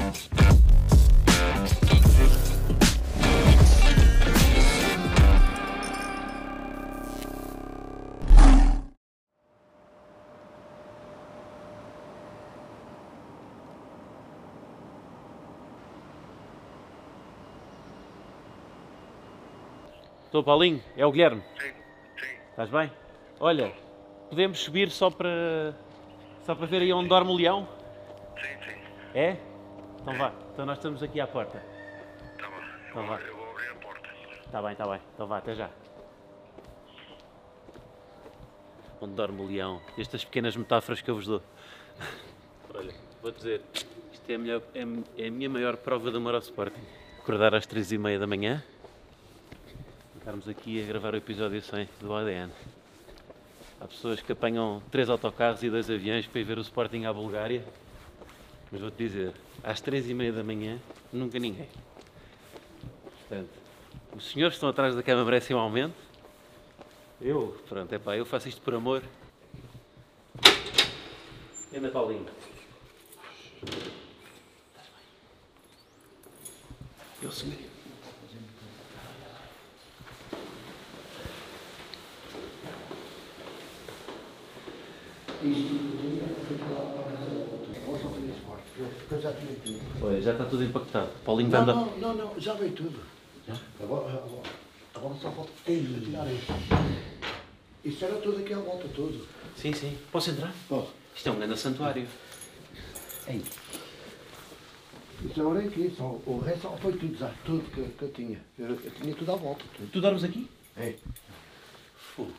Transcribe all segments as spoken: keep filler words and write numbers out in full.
Estou, Paulinho, é o Guilherme. Sim, sim. Estás bem? Olha, podemos subir só para só para ver aí onde dorme o leão? Sim, sim. É? Então vá, então nós estamos aqui à porta. Tá bom. Então Eu, vá. eu vou abrir a porta. Está bem, está bem. Então vá, até já. Onde dorme o leão? Estas pequenas metáforas que eu vos dou. Olha, vou dizer, isto é a, melhor, é, é a minha maior prova de amor ao Sporting. Acordar às três e meia da manhã, estarmos aqui a gravar o episódio cem do A D N. Há pessoas que apanham três autocarros e dois aviões para ir ver o Sporting à Bulgária. Mas vou-te dizer, às três e meia da manhã, nunca ninguém. Portanto, os senhores que estão atrás da cama merecem um aumento. Eu, pronto, é pá, eu faço isto por amor. Anda, Paulinho. Estás bem? Eu segurei. Olha, já está tudo empacotado. Paulinho vai Não, andar. não, não, não, já veio tudo. Já? Agora, agora, agora só falta tirar isto. Isto era tudo aqui à volta, tudo. Sim, sim. Posso entrar? Posso. Isto é um grande santuário. Ei. Isto agora é aqui, só, o resto só foi tudo, já, tudo que, que eu tinha. Eu, eu tinha tudo à volta, tudo. Tu dormes aqui? É. Fogo.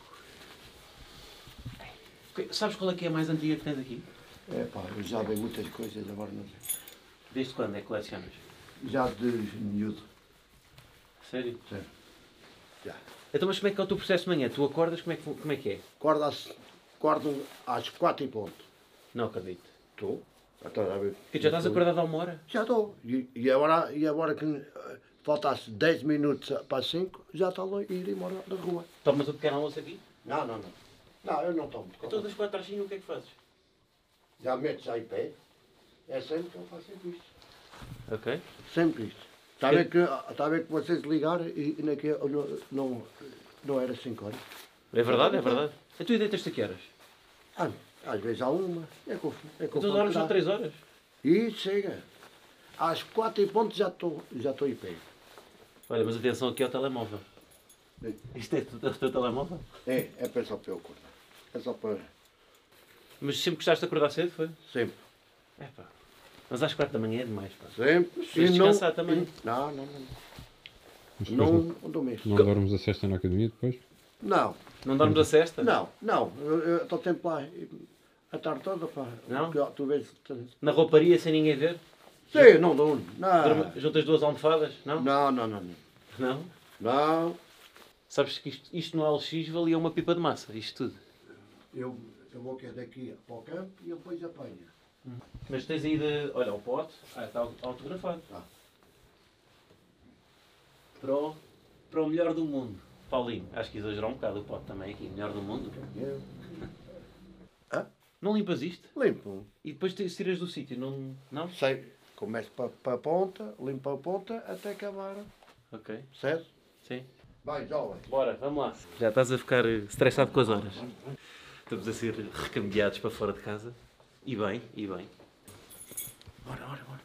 Sabes qual é que é a mais antiga que tens aqui? É pá, eu já vi muitas coisas, agora não sei. Desde quando é que colecionas? Já de miúdo. Sério? Sério. Já. Então, mas como é que é o teu processo de manhã? Tu acordas, como é que, como é, que é? Acordo às, acordo às quatro e ponto. Não acredito. Estou. Então, já, vi- Porque já estás acordado há uma hora? Já estou. E, e, agora, e agora que eh, faltasse dez minutos para as cinco, já está lá a ir embora da rua. Tomas o pequeno almoço aqui? Não, não, não. Não, eu não tomo. Então, das quatro às cinco, o que é que fazes? Já metes aí pé. É sempre que eu faço sempre isto. Ok. Sempre isto. Está a ver que, está a ver que vocês ligaram e, e naquele, não, não, não era cinco horas. É verdade, é verdade. E tu deitas-te a que horas? Ah, às vezes há uma. É que eu, é que eu Tu dormes só três horas? E chega. Às quatro e ponto já estou já estou em pé. Olha, mas atenção aqui ao telemóvel. Isto é o teu telemóvel? É, é para só para eu acordar. É só para... Mas sempre gostaste de acordar cedo, foi? Sempre. É pá. Mas às quatro da manhã é demais, pá. Sempre. Precisas descansar também. e- Não, não, não. Mas depois Não, não, não dou mesmo. não dormes a sexta na academia depois? Não, Não dormes a sesta? não, não. Eu eu estou sempre lá a tarde toda, pá. Não? Porque, Tu vês... Na rouparia sem ninguém ver? Sim, não dou. Não. Dorme- Juntas duas almofadas? Não? Não, não, não. Não. Não? Não. Sabes que isto, isto no L X valia uma pipa de massa, isto tudo. Eu, eu vou aqui daqui para o campo e depois apanho. Mas tens aí de... Olha, o pote. Ah, está autografado. Ah. Para o, para o melhor do mundo. Paulinho, acho que exagerou um bocado o pote também aqui. Melhor do mundo. Eu... Hã? Não limpas isto? Limpo. E depois te- tiras do sítio, não? Não? Sei. Começo para, para a ponta, limpo a ponta até acabar. Ok. Certo? Sim. Vai, jovem. Bora, vamos lá. Já estás a ficar eh, estressado com as horas. Estamos a ser recambiados para fora de casa. E bem, e bem. Bora, bora, bora.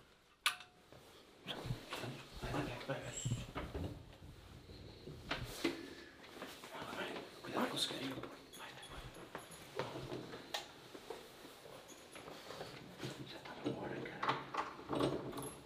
Vai, vai, vai, vai. Cuidado com o cigarrinho. Vai, vai, vai. Já está na hora, cara.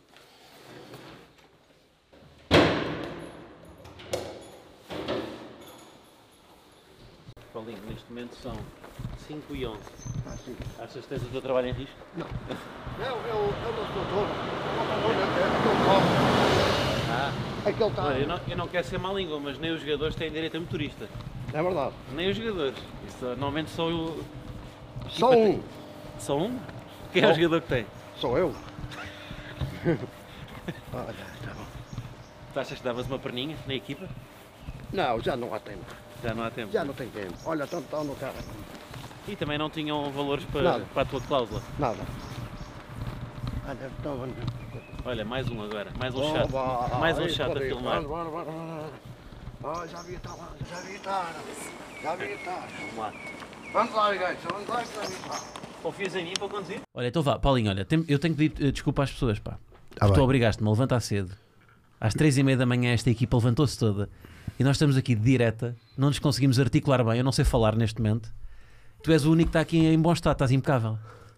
Paulinho, neste momento são cinco e onze. Ah, sim. Achas que tens o teu trabalho em risco? Eu, eu, eu não estou todo. Aquele copo. Ah, Aquele está. olha, eu não, eu não quero ser má língua, mas nem os jogadores têm direito a motorista. É verdade. Nem os jogadores. Isso, normalmente só o... Só um. Só um? Quem é o Só- jogador que tem? Sou eu. Olha, tá bom. Tu achas que davas uma perninha na equipa? Não, já não há tempo. Já não há tempo. Já não tem tempo. Olha, tanto está no carro. E também não tinham valores para, Nada. para a tua cláusula. Nada. Olha, então, Olha, mais um agora, mais um oh, chato. vá, Mais um aí, chato a pode ir. filmar. Bora, bora, bora, bora. Ah, já vi estar lá, já vi estar. Já vi estar. Vamos lá. Vamos lá, gajo, vamos lá, já vi estar. Confias em mim para conduzir? Olha, então vá, Paulinho, olha, tem- eu tenho que pedir eh, desculpa às pessoas, pá. Tá tu bem. obrigaste-me a levantar cedo. Às três e meia da manhã esta equipa levantou-se toda e nós estamos aqui de direta, não nos conseguimos articular bem, eu não sei falar neste momento. Tu és o único que está aqui em bom estado, estás impecável.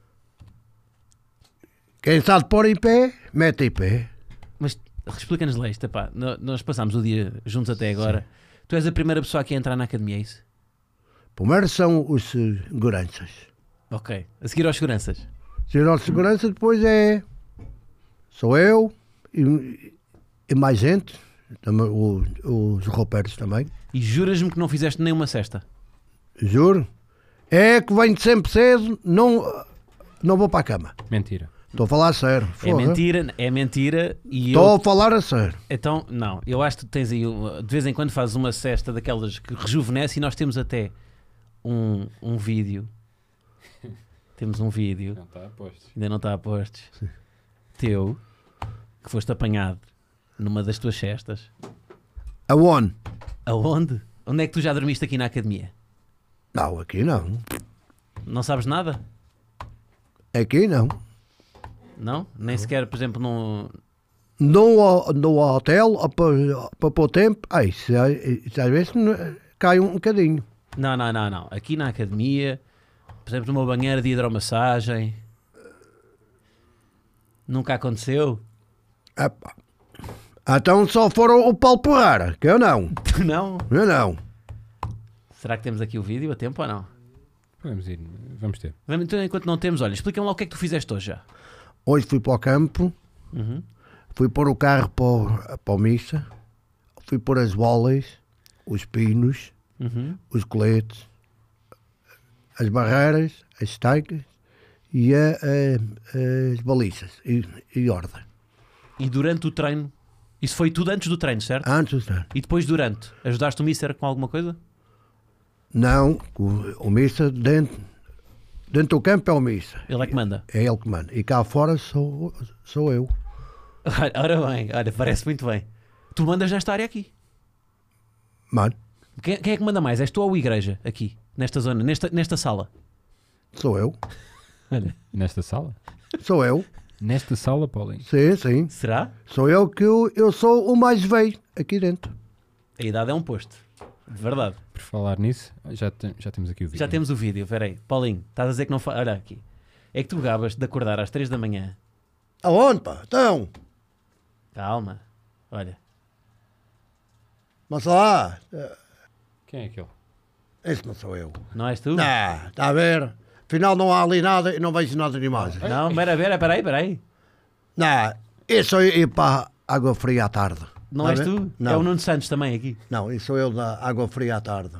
Quem sabe pôr em pé, mete em pé. Mas explica-nos lá isto, pá. No- Nós passámos o dia juntos até agora. Tu és a primeira pessoa aqui a entrar na academia, é isso? Primeiro são os seguranças. Ok. A seguir aos seguranças. Se o nosso segurança depois é. Sou eu e, e mais gente, também, os, os roupeiros também. E juras-me que não fizeste nenhuma cesta? Juro. É que venho sempre cedo, não, não vou para a cama. Mentira. Estou a falar a sério. É Foda. mentira, é mentira e Estou eu... a falar a sério. Então, não, eu acho que tu tens aí, uma- de vez em quando fazes uma cesta daquelas que rejuvenesce e nós temos até um, um vídeo. Temos um vídeo, Não está a postos. ainda não está a postos, teu, que foste apanhado numa das tuas cestas. Aonde? Aonde? Onde é que tu já dormiste aqui na academia? Não, aqui não. Não sabes nada? Aqui não. Não? Nem sequer, por exemplo, num... No, ho- no hotel, para, para pôr tempo, ai, isso, isso às vezes não- cai um bocadinho. Não, não, não, não. Aqui na academia, por exemplo, numa banheira de hidromassagem. Nunca aconteceu? Epá. Então só foram o Paulo Porrara, que eu não. Tu não? Eu não. Será que temos aqui o vídeo a tempo ou não? Podemos ir, vamos ter. Vamos, então, enquanto não temos, olha, explica-me lá o que é que tu fizeste hoje já. Hoje fui para o campo, Uhum. fui pôr o carro para, o- para a missa, fui pôr as bolas, os pinos, Uhum. os coletes, as barreiras, as estacas e a- a- as balizas e, e ordem. E durante o treino, isso foi tudo antes do treino, certo? Antes não. E depois durante, ajudaste o Mister com alguma coisa? Não, o, o missa dentro, dentro do campo é o missa. Ele é que manda. É ele que manda. E cá fora sou, sou eu. Ora ora bem, olha, parece muito bem. Tu mandas nesta área aqui. Mano, Quem, quem é que manda mais? És tu ou a igreja aqui, nesta zona, nesta, nesta sala? sou eu. Olha, Nesta sala? Sou eu. Nesta sala, Paulinho? Sim, sim. será? Sou eu que eu, eu sou o mais velho aqui dentro. A idade é um posto. De verdade. Por falar nisso, já, tem- já temos aqui o vídeo. Já temos o vídeo, peraí. Paulinho, estás a dizer que não faz. Olha aqui. É que tu gabas de acordar às três da manhã. Aonde, pá? Então, Calma. Olha. mas lá, Quem é aquele? esse não sou eu. Não és tu? Não, está a ver? Afinal não há ali nada e não vejo nada de imagens. Não, pera, pera, peraí, peraí. Não, isso eu ir para a água fria à tarde. Não Tá és a ver? tu? Não. É o Nuno Santos também aqui. Não, isso sou eu da água fria à tarde.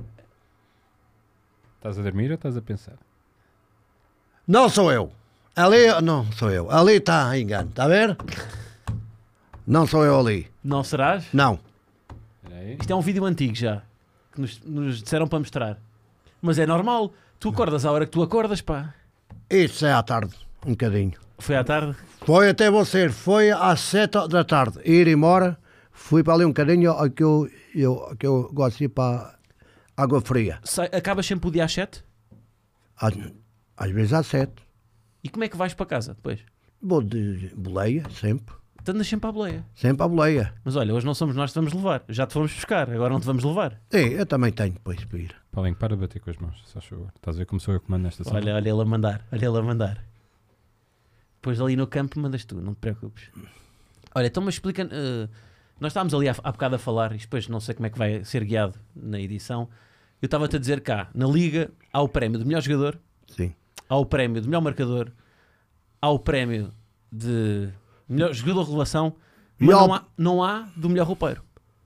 Estás a dormir ou estás a pensar? Não sou eu. Ali, não sou eu. Ali está engano, está a ver? Não sou eu ali. Não serás? Não. Espera aí. Isto é um vídeo antigo já. Que nos, nos disseram para mostrar. Mas é normal. Tu acordas à hora que tu acordas, pá. Isso é à tarde, um bocadinho. Foi à tarde? Foi até você, foi às sete da tarde. Ir embora, fui para ali um bocadinho, a que eu, eu, que eu gosto de ir para a água fria. Sai- acabas sempre o dia às sete? Às, às vezes às sete. E como é que vais para casa depois? Vou de boleia, sempre. Tu andas sempre à boleia. Sempre à boleia. Mas olha, hoje não somos nós que te vamos levar. Já te fomos buscar, agora não te vamos levar. Sim, eu também tenho depois para ir. Paulinho, para de bater com as mãos, só favor. Estás a ver como sou eu que mando nesta sala? Olha, olha ele a mandar, olha ele a mandar. Depois ali no campo mandas tu, não te preocupes. Olha, então mas explica. eh, nós estávamos ali há, há bocado a falar, e depois não sei como é que vai ser guiado na edição. Eu estava-te a dizer cá, na Liga há o prémio de melhor jogador, Sim. há o prémio de melhor marcador, há o prémio de melhor jogador de revelação, E mas ao- não há, não há do melhor roupeiro.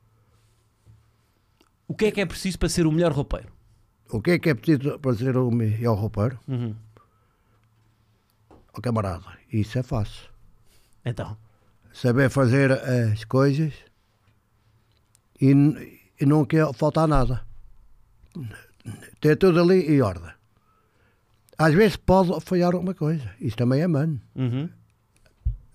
O que é que é preciso para ser o melhor roupeiro? O que é que é preciso para ser o melhor roupeiro? Uhum. O camarada, isso é fácil. Então, Saber fazer as coisas e, n- e não quer faltar nada. Ter tudo ali em ordem. Às vezes pode falhar alguma coisa. Isso também é mano. uhum.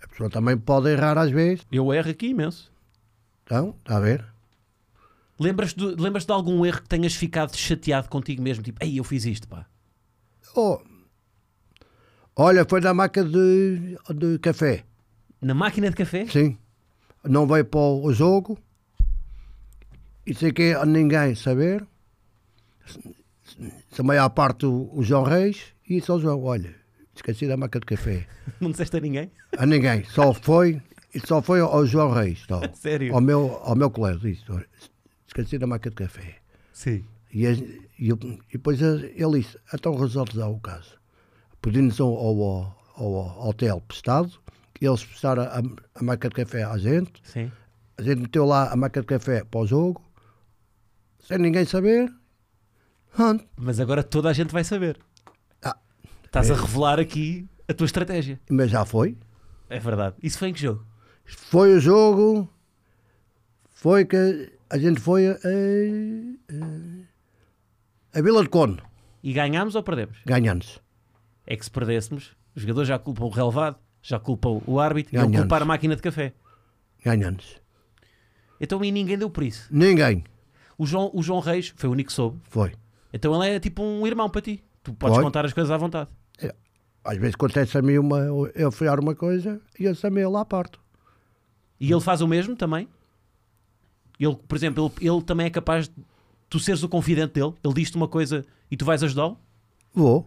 A pessoa também pode errar às vezes. Eu erro aqui imenso. Então, está a ver? Lembras-te de, lembras de algum erro que tenhas ficado chateado contigo mesmo? Tipo, ei, eu fiz isto, pá. Oh. Olha, foi na máquina de, de café. Na máquina de café? Sim. Não veio para o jogo. E sei que a ninguém saber. Também à parte o, o João Reis e só o João. Olha, esqueci da máquina de café. Não disseste a ninguém? A ninguém. Só foi, e só foi ao João Reis. Só. Sério? Ao meu, ao meu colega. Disse, olha, esqueci da máquina de café. Sim. E, e, eu, e depois ele disse, então resolve já o caso. Pedimos ao, ao, ao hotel prestado, eles prestaram a, a máquina de café à gente, Sim. a gente meteu lá a máquina de café para o jogo, sem ninguém saber. Pronto. Mas agora toda a gente vai saber. Ah, Estás é. a revelar aqui a tua estratégia. Mas já foi. É verdade. Isso foi em que jogo? Foi o jogo, foi que a gente foi a, a, a Vila de Conde, E ganhámos ou perdemos? ganhando-se. É que se perdêssemos, os jogadores já culpam o relevado, já culpam o árbitro e Ganhamos. ele culpar a máquina de café. Ganhando-se. Então e ninguém deu por isso. Ninguém. O João, o João Reis foi o único que soube. Foi. Então ele é tipo um irmão para ti. Tu podes Foi. contar as coisas à vontade. Às vezes acontece a mim uma, eu friar uma coisa e eu também lá parto. E ele faz o mesmo também? Ele, por exemplo, ele, ele também é capaz de tu seres o confidente dele? Ele diz-te uma coisa e tu vais ajudá-lo? Vou.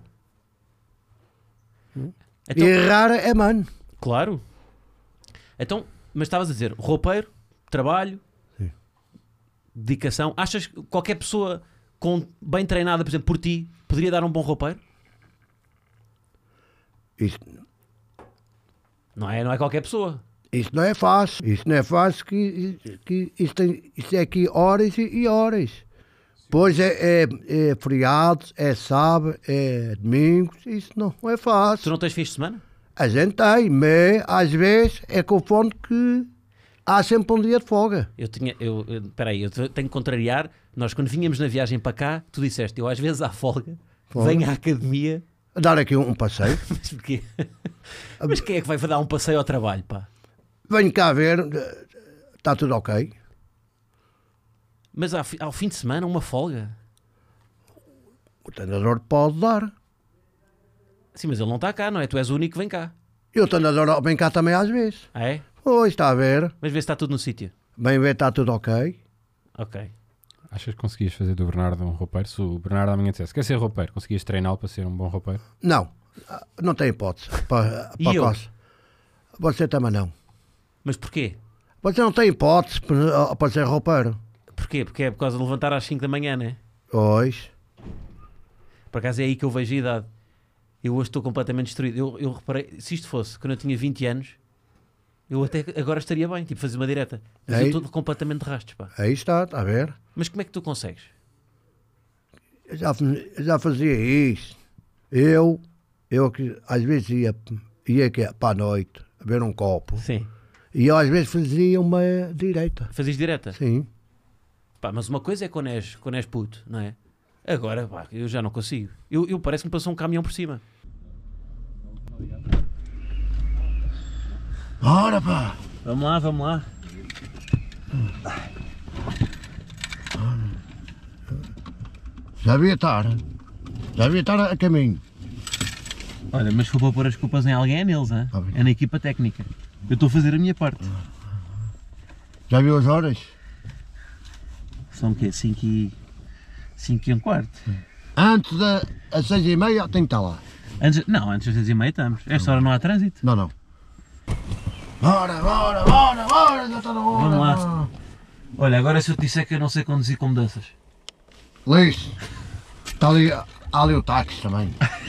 Então, E errar é mano. Claro. Então, mas estavas a dizer, roupeiro, trabalho, Sim. dedicação. Achas que qualquer pessoa com, bem treinada, por exemplo, por ti, poderia dar um bom roupeiro? Isso, Não é, não é qualquer pessoa. isso não é fácil. Isso não é fácil. Que, que, isso, tem, isso é aqui horas e, e horas. Pois é, é, é feriados, é sábado, é domingos. Isso não é Tu fácil. não tens fins de semana? A gente tem, mas às vezes é conforme que há sempre um dia de folga. Eu tinha, eu, eu, peraí, eu te- tenho que contrariar. Nós, quando vínhamos na viagem para cá, tu disseste, eu às vezes à folga, Folga. venho à academia. Dar aqui um, um passeio. Mas porquê? Mas quem é que vai dar um passeio ao trabalho, pá? Venho cá ver, está tudo ok. Mas ao, fi- ao fim de semana, uma folga? O treinador pode dar. Sim, mas ele não está cá, não é? Tu és o único que vem cá. E o treinador vem cá também às vezes. Ah, é? Pois, está a ver. Mas vê se está tudo no sítio. Bem ver, está tudo ok. Ok. Achas que conseguias fazer do Bernardo um roupeiro? Se o Bernardo amanhã dissesse, quer ser roupeiro, conseguias treiná-lo para ser um bom roupeiro? Não, não tem hipótese. Para, E para eu? Costa. Você também não. Mas porquê? Você não tem hipótese para, para ser roupeiro. Porquê? Porque é por causa de levantar às cinco da manhã, né? Pois. Por acaso é aí que eu vejo a idade. Eu hoje estou completamente destruído. Eu, eu reparei, se isto fosse quando eu tinha vinte anos, eu até agora estaria bem, tipo fazer uma direta. Mas Aí- eu estou completamente de rastos, pá. Aí está, está a ver. Mas como é que tu consegues? Eu já, eu já fazia isso. Eu, eu que às vezes ia, ia aqui para a noite a ver um copo. Sim. E eu às vezes fazia uma direita. Fazes direta? Sim. Pá, mas uma coisa é quando és, quando és puto, não é? Agora, pá, eu já não consigo. Eu, eu parece que me passou um caminhão por cima. Ora pá. Vamos lá, vamos lá. Já devia estar. Já devia estar a caminho. Olha, mas se for para pôr as culpas em alguém é neles, hein? Tá bem. É na equipa técnica. Eu estou a fazer a minha parte. Já viu as horas? São o quê? cinco e... cinco e um quarto? Antes das seis e meia tem que estar lá. Antes... Não, antes das seis e meia estamos. Esta hora não há trânsito. Não, não. Bora, bora, bora, bora, já está na hora. Vamos lá. bora. Olha, agora se eu te disser que eu não sei conduzir com mudanças. Lixo. Está ali, há ali o táxi também.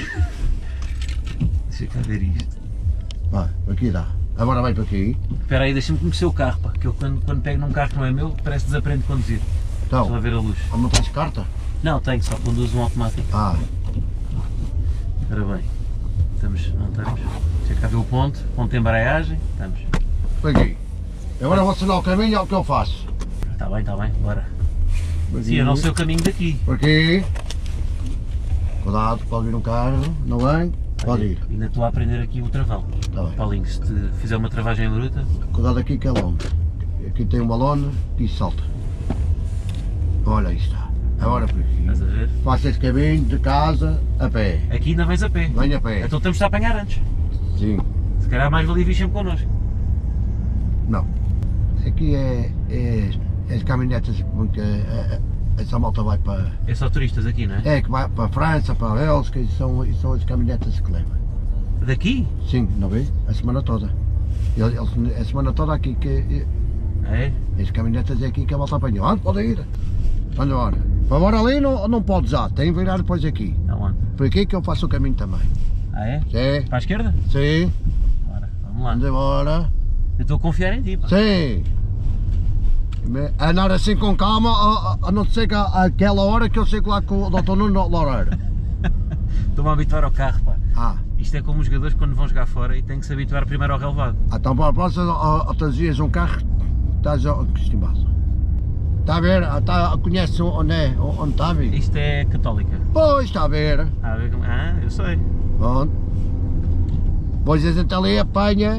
Deixa cá ver isto. Vai, aqui dá. Agora vai para aqui. Espera aí, deixa-me conhecer o carro, pá. Que eu quando, quando pego num carro que não é meu, parece que desaprendo a conduzir. Deixa lá Então, ver a luz. não tens carta? Não, tenho, só conduzo um automático. Ah, Ora bem, estamos, não estamos. Deixa cá ver o ponto, ponto de embreagem. Estamos. foi aqui. Agora vou assinar o caminho, é o que eu faço. Está bem, está bem, bora. Por Sim, eu não sei o caminho daqui. Por aqui. Cuidado, pode vir um carro, não vem? Pode ir. Ainda estou a aprender aqui o travão. Tá bem. Paulinho, se te fizer uma travagem bruta, Cuidado aqui que é lona. Aqui tem uma lona e salta. Olha, aí está. Agora por aqui. estás a ver? Faça esse caminho de casa a pé. Aqui ainda vens a pé. Venha a pé. Então temos de apanhar antes. Sim. Se calhar mais valia vir sempre connosco. Não. Aqui é, é, é as caminhonetas porque é, é, essa malta vai para. É só turistas aqui, não é? É que vai para a França, para a Bélgica e são, e são as caminhonetas que levam. Daqui? Sim, não vê? A semana toda. Eles, eles- a semana toda aqui que. É? As caminhonetas é aqui que a malta apanhou. Ah, pode ir. Vamos embora. Para agora ali não, não pode já, tem que virar depois aqui. Aonde? Por aqui que eu faço o caminho também. Ah é? Sim, Para a esquerda? sim, Bora, vamos lá. vamos embora. Eu estou a confiar em ti, pá. Sim. Me- Andar assim com calma, a, a- a não ser que a- aquela hora que eu chego lá com o doutor Nuno Loureiro. Estou-me a habituar ao carro, pá. Ah, Isto é como os jogadores quando vão jogar fora e têm que se habituar primeiro ao relevado. então para a próxima, outros dias um carro, estás acostumado. Está a ver? Está, conhece onde é? Onde está a ver? Isto é católica. Pois, está a ver. Ah, a ver como- ah, eu sei. Pronto. Pois a gente ali apanha.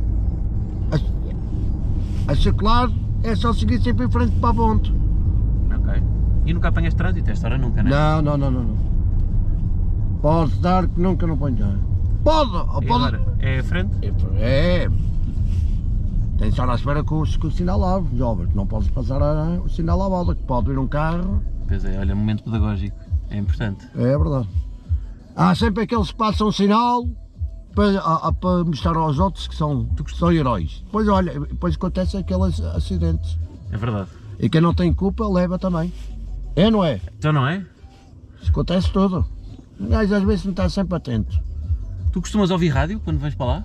A, a circular é só seguir sempre em frente para a ponte. Ok. E nunca apanhas trânsito? Esta hora nunca, não é? Não, não, não, não. não. Pode dar que nunca não ponho. Pode! E Pode! agora? É a frente? É. Tem de estar à espera com, o- com o sinal lá, jovem. Não podes passar a- o sinal à volta, que pode vir um carro. Pois é, olha, momento pedagógico. É importante. É verdade. Há sempre aqueles que passam um sinal para, a- a- para mostrar aos outros que são, que são heróis. Depois olha, depois acontecem aqueles acidentes. É verdade. E quem não tem culpa leva também. É, não é? Então não é? Isso acontece tudo. O gajo às vezes não está sempre atento. Tu costumas ouvir rádio quando vais para lá?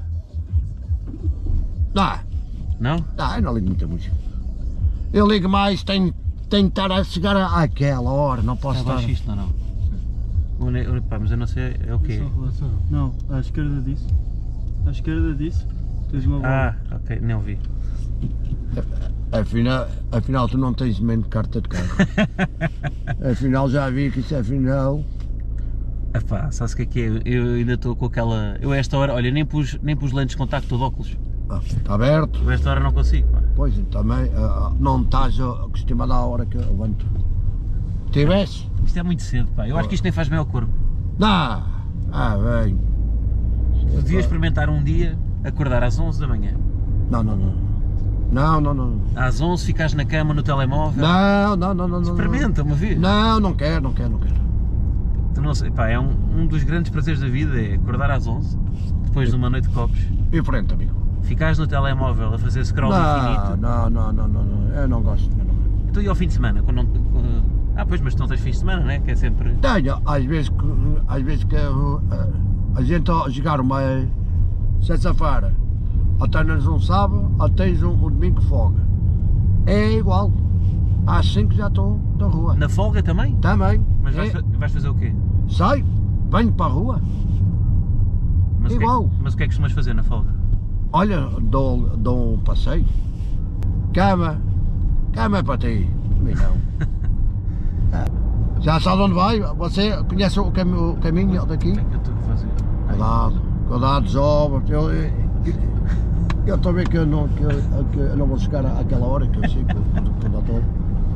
Não, Não? não, eu não ligo muita música. Eu ligo mais, tenho, tenho que estar a chegar à- àquela hora, não posso É estar. baixo isto, não, não. O ne- o- Pá, mas eu não sei, é o quê? Não, à esquerda disso. À esquerda disso, tens uma bola. Ah, ok, não vi. Afinal, afinal tu não tens mesmo carta de carro. Afinal já vi que isso afinal. Epá, sabes o que é que é? Eu ainda estou com aquela... Eu a esta hora, olha, nem pus, nem pus lentes de contacto de óculos. Ah, está aberto. Eu a esta hora não consigo, pá. Pois também ah, não estás acostumado à hora que eu levanto. Tivesse? Isto é muito cedo, pá. Eu acho que isto nem faz bem ao corpo. Não! Ah, bem. Podia experimentar um dia acordar às onze da manhã. Não, não, não. Não, não, não. Às onze ficares na cama no telemóvel. Não, não, não, não. não. Experimenta uma vez. Não, não quero, não quero, não quero. Tu não sei, pá, é um, um dos grandes prazeres da vida é acordar às onze, depois de uma noite de copos, Em frente, amigo. ficares no telemóvel a fazer scroll Não, infinito. não, não, não, não, não. Eu não gosto. Eu não gosto. Então e ao fim de semana? Quando não, quando- Ah, pois, mas tu não tens fim de semana, não é? Que é sempre. Tenho, às vezes que, às vezes que uh, a gente a jogar uma sexta-feira, ou tens um sábado, ou tens um, um domingo de folga. É igual. Às cinco já estou na rua. Na folga também? Também. Mas vais, É, fa- vais fazer o quê? Sai, venho para a rua. Mas o que é- Igual. mas o que é que costumas fazer na folga? Olha, dou, dou um passeio. Cama. Cama é para ti. Amigão. Ah, já sabe onde vai? Você conhece o, cami o caminho daqui? O que é que eu estou a fazer? Cuidado, cuidado, jovens. Eu eu- eu estou a ver que eu não, que eu, que eu não vou chegar àquela hora que eu sei que o doutor.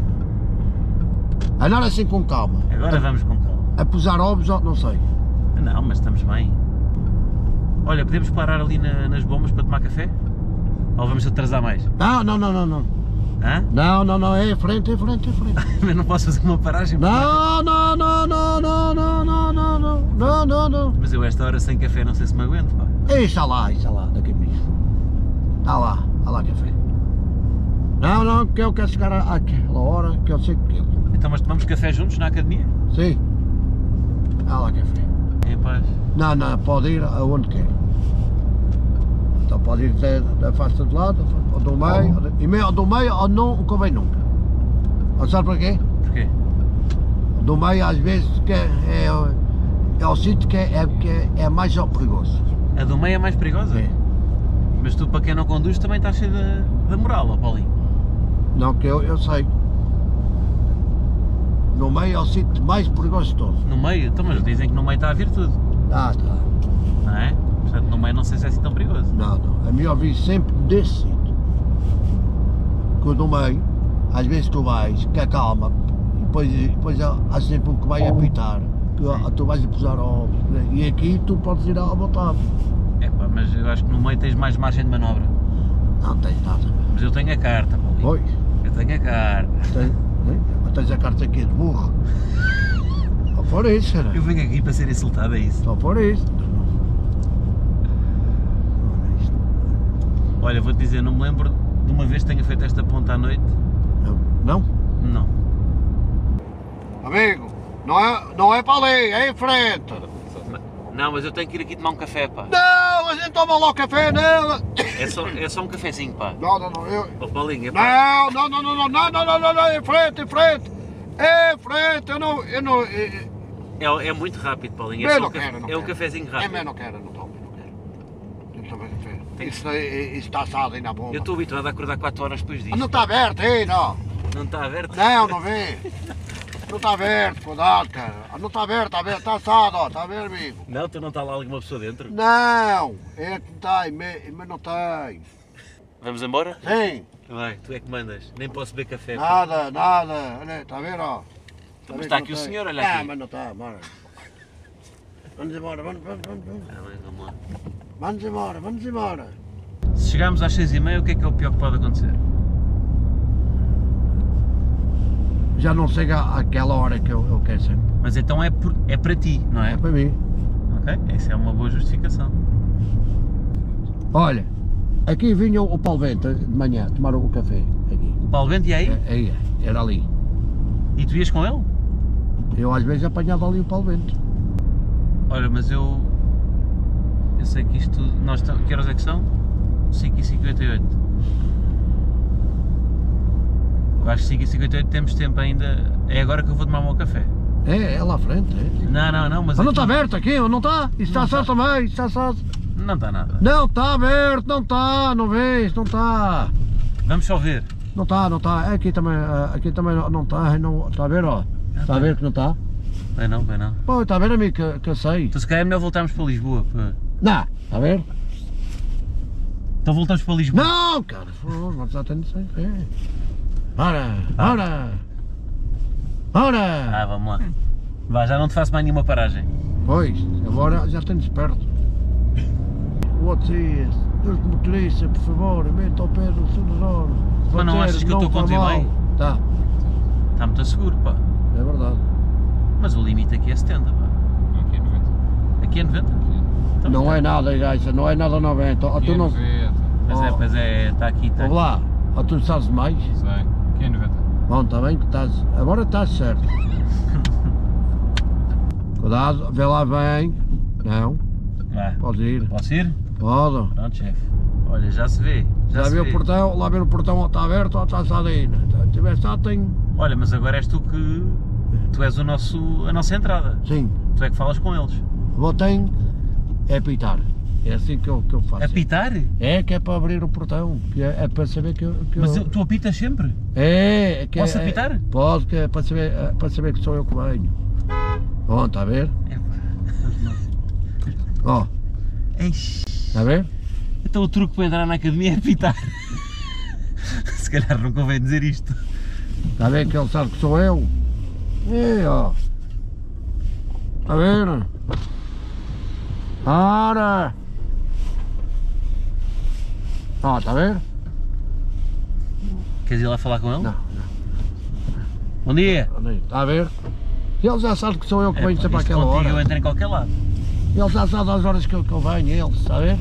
Andar assim com calma. Agora vamos com calma. A pusar ovos, não sei. Não, mas estamos bem. Olha, podemos parar ali na- nas bombas para tomar café? Ou vamos atrasar mais? Não, não, não, não, não. Hã? Não, não, não, é em frente, é em frente, é em frente. Mas não posso fazer uma paragem? para tomar Não, não, não, não, não, não, não, não, não, não, não, não. café? Mas eu esta hora sem café não sei se me aguento, pá. Ei, está lá, está lá, daqui a pouco. Está lá, está lá café. Não, não, que eu quero chegar à- àquela hora que eu sei que quero. Então, mas tomamos café juntos na academia? Sim. Está lá café. Em paz. Não, não, pode ir aonde quer. Então pode ir da, da fasta de lado, ou do meio, ou do- e meio, ou do meio, ou não convém nunca. Ou sabe para quê? Porquê? Do meio às vezes que é, é, é o sítio que é, é, que é, é mais perigoso. A do meio é mais perigosa? É. Mas tu, para quem não conduz, também estás cheio da, da moral, ó Paulinho. Não que eu, eu sei. No meio é o sítio mais perigoso de todos. No meio? Então, mas dizem que no meio está a vir tudo, Ah, tá. não é? Portanto, no meio não sei se é assim tão perigoso. Não, não. É melhor vir sempre desse sítio. Que o do meio, às vezes tu vais, que acalma, e depois, depois há, há sempre um que vai apitar. Tu, tu vais a pusar ovos. Né? E aqui tu podes ir à vontade. É pá, mas eu acho que no meio tens mais margem de manobra. Não tens nada. Mas eu tenho a carta, Paulinho. Pois. Eu tenho a carta. Tens, né? Tens a carta aqui de burro. Só por isso, cara. Eu venho aqui para ser insultado, é isso. Só por isso. Olha, vou-te dizer, não me lembro de uma vez que tenha feito esta ponta à noite. Não? Não. Amigo, não é, não é para ali, é em frente. Não, mas eu tenho que ir aqui tomar um café, pá. Não, a gente toma logo café nela. É só, é só um cafezinho, pá. Não, não, não. Eu... Ó, Paulinho, é pá. Não, não, não, não, não, não, não, não, não, em frente, em frente. É em frente, eu não, eu não... É, É, é muito rápido, Paulinho. É, Eu só não um café- quero, não é um quero. cafezinho é, rápido. mas eu não quero, não tomo, não quero. Tem que tomar café. Isso, é- isso está assado aí na bomba. Eu estou habituado a acordar quatro horas depois disto. Ah, não está aberto aí, não. Não está aberto? Não, não vê. Não está aberto, cuidado, cara. Ah, não está aberto, está aberto, está assado, ó, está a ver, amigo? Não, tu não está lá alguma pessoa dentro? Não, é que tem, me- mas não tem. Vamos embora? Sim, Vai, tu é que mandas. Nem posso beber café. pá. nada, nada. Olha, está a ver, ó. Tá a ver Mas está que aqui não o tem. senhor, olha Ah, aqui. mas não está, bora. Vamos embora, vamos, vamos, vamos, vamos. Ah, bem, vamos lá. Vamos embora, vamos embora. Se chegarmos às seis e meia, o que é que é o pior que pode acontecer? Já não chega àquela hora que eu, eu quero sempre. Mas então é, por- é para ti, não é? É para mim. Ok, essa é uma boa justificação. Olha, aqui vinha o Paulo Vento de manhã tomar o café. Aqui. O Paulo Bento, e aí? É, aí, era ali. E tu ias com ele? Eu às vezes apanhava ali o Paulo Vento. Olha, mas eu... Eu sei que isto... Nós, tam- que horas é que são? cinco e cinquenta e oito. Eu acho que cinco e cinquenta e oito temos tempo ainda. É agora que eu vou tomar o meu café. É, é lá à frente. É. Não, não, não, mas. Mas não aqui- está aberto aqui, não está? Isso está assado também, isso está assado. Não está nada. Não está aberto, não está, não vês, não está. Vamos só ver. Não está, não está. Aqui também, ah, aqui também não está, não, está a ver, ó. Está a ver que não está? Bem não, bem não. Pô, está a ver, amigo, que, que eu sei. Então se calhar é melhor voltarmos para Lisboa. pá. Não, está a ver? Então voltamos para Lisboa. Não, cara, pô, mas já tenho sei. É. Ora, ora, ora. Ah, vamos lá. Vá, já não te faço mais nenhuma paragem. Pois, agora já tenho perto. O outro diz, Deus de motorista, por favor, meta ao pé do acelerador. Mas não achas que eu estou a conduzir bem? Tá, Está muito seguro, pá. é verdade. Mas o limite aqui é setenta, pá. Aqui é noventa. Aqui é noventa? Então, Não é nada, gaja, não é nada noventa. Ou Aqui tu é não. noventa. Pois é, Oh. pois é, está aqui, está Ouve aqui. lá, ou tu sabes demais. Sei. Aqui é noventa. Bom, está bem que estás. Agora estás certo. Cuidado, vê lá bem. Não, Vá. pode ir. Posso ir? Pode. Pronto, chefe. Olha, já se vê. Já, Já se vê vê. o portão, lá ver o portão ou está aberto ou está assado ainda. Se tiver assado, tem. Olha, mas agora és tu que... Tu és o nosso... a nossa entrada. Sim, Tu é que falas com eles. vou tem é apitar. É assim que eu, que eu faço. Apitar? É que é para abrir o portão, que é, é para saber que eu. Que Mas eu... eu- tu apitas sempre? É, é que Posso é, apitar? Pode, que é para saber, é para saber que sou eu que venho. Bom, está a ver? Ó, Eish. está a ver? Então o truque para entrar na academia é apitar. Se calhar não convém dizer isto. Está a ver que ele sabe que sou eu? É, ó. Está a ver? Ora! Ó, está a ver? Queres ir lá falar com ele? Não, Bom dia. não. Está a ver? Ele já sabe que sou eu que venho Epá, sempre isto àquela contigo eu hora. entro em qualquer lado. Ele já sabe as horas que eu, que eu venho, ele, está a ver?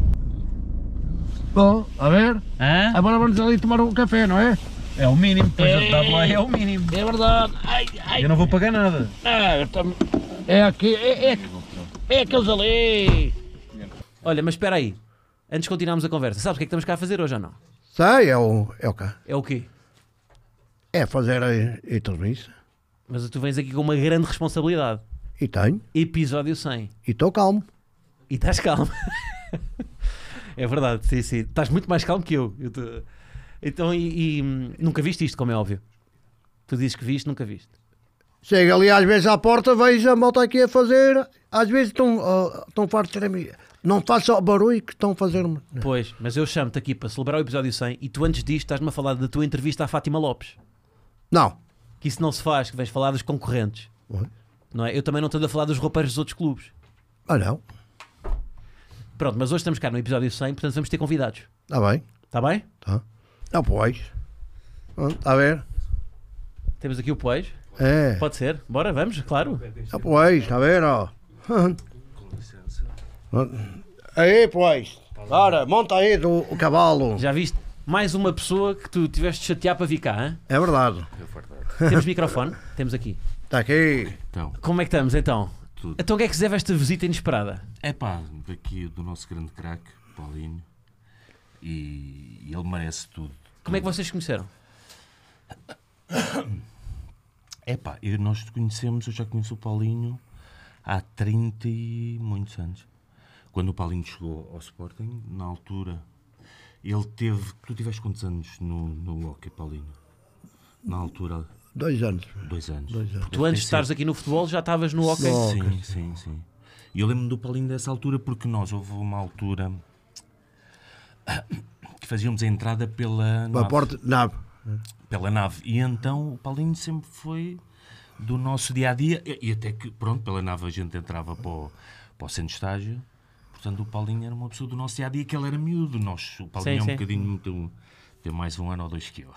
Bom, a ver? Hã? Agora vamos ali tomar um café, não é? É o mínimo, depois É. de dar lá é o mínimo. É verdade. Ai, ai. Eu não vou pagar nada. Ah, eu tam- é aqui, é, é, é aqueles ali. Olha, mas espera aí. Antes de continuarmos a conversa, sabes o que é que estamos cá a fazer hoje ou não? Sei, é o, é o cá. É o quê? É fazer a entrevista. Mas tu vens aqui com uma grande responsabilidade. E tenho. Episódio cem. E estou calmo. E estás calmo. É verdade, sim, sim. Estás muito mais calmo que eu. Eu tô- Então, e, e, hum, nunca viste isto, como é óbvio. Tu dizes que viste, nunca viste. Chego ali às vezes à porta, vejo a malta aqui a fazer. Às vezes estão, uh, estão fartos de ter a, mi- Não faça o barulho que estão a fazer. Pois, mas eu chamo-te aqui para celebrar o episódio cem e tu antes disto estás-me a falar da tua entrevista à Fátima Lopes. Não. Que isso não se faz, que vens falar dos concorrentes. Oi? Não é? Eu também não estou a falar dos roupeiros dos outros clubes. Ah, não. Pronto, mas hoje estamos cá no episódio cem, portanto vamos ter convidados. Está bem. Está bem? Tá. Não, pois. Está a ver? Temos aqui o Pois. É. Pode ser. Bora, vamos, claro. Não, pois. Está a ver, ó. Aí, pois. Ora, monta aí do, o cavalo. Já viste? Mais uma pessoa que tu tiveste de chatear para vir cá, hein? É verdade. Temos microfone? Temos aqui. Está aqui. Então, Como é que estamos então? tudo. Então o que é que se deve a esta visita inesperada? É pá, daqui do nosso grande craque, Paulinho, e, e ele merece tudo. Como é que vocês se conheceram? É pá, eu, nós te conhecemos, eu já conheço o Paulinho há trinta e muitos anos. Quando o Paulinho chegou ao Sporting, na altura, ele teve... Tu tiveste quantos anos no, no hockey, Paulinho? Na altura, Dois anos. dois anos. Dois anos. Tu antes de estares aqui no futebol já estavas no hockey? No- Sim, sim, sim. E eu lembro-me do Paulinho dessa altura porque nós, houve uma altura que fazíamos a entrada pela Uma nave. porta. Não. Pela nave. E então o Paulinho sempre foi do nosso dia-a-dia. E, e até que, pronto, pela nave a gente entrava para o, para o centro de estágio. Portanto, o Paulinho era uma pessoa do nosso dia-a-dia, que ele era miúdo. Nós, o Paulinho Sim, é um sim. bocadinho muito... Tem mais um ano ou dois que eu.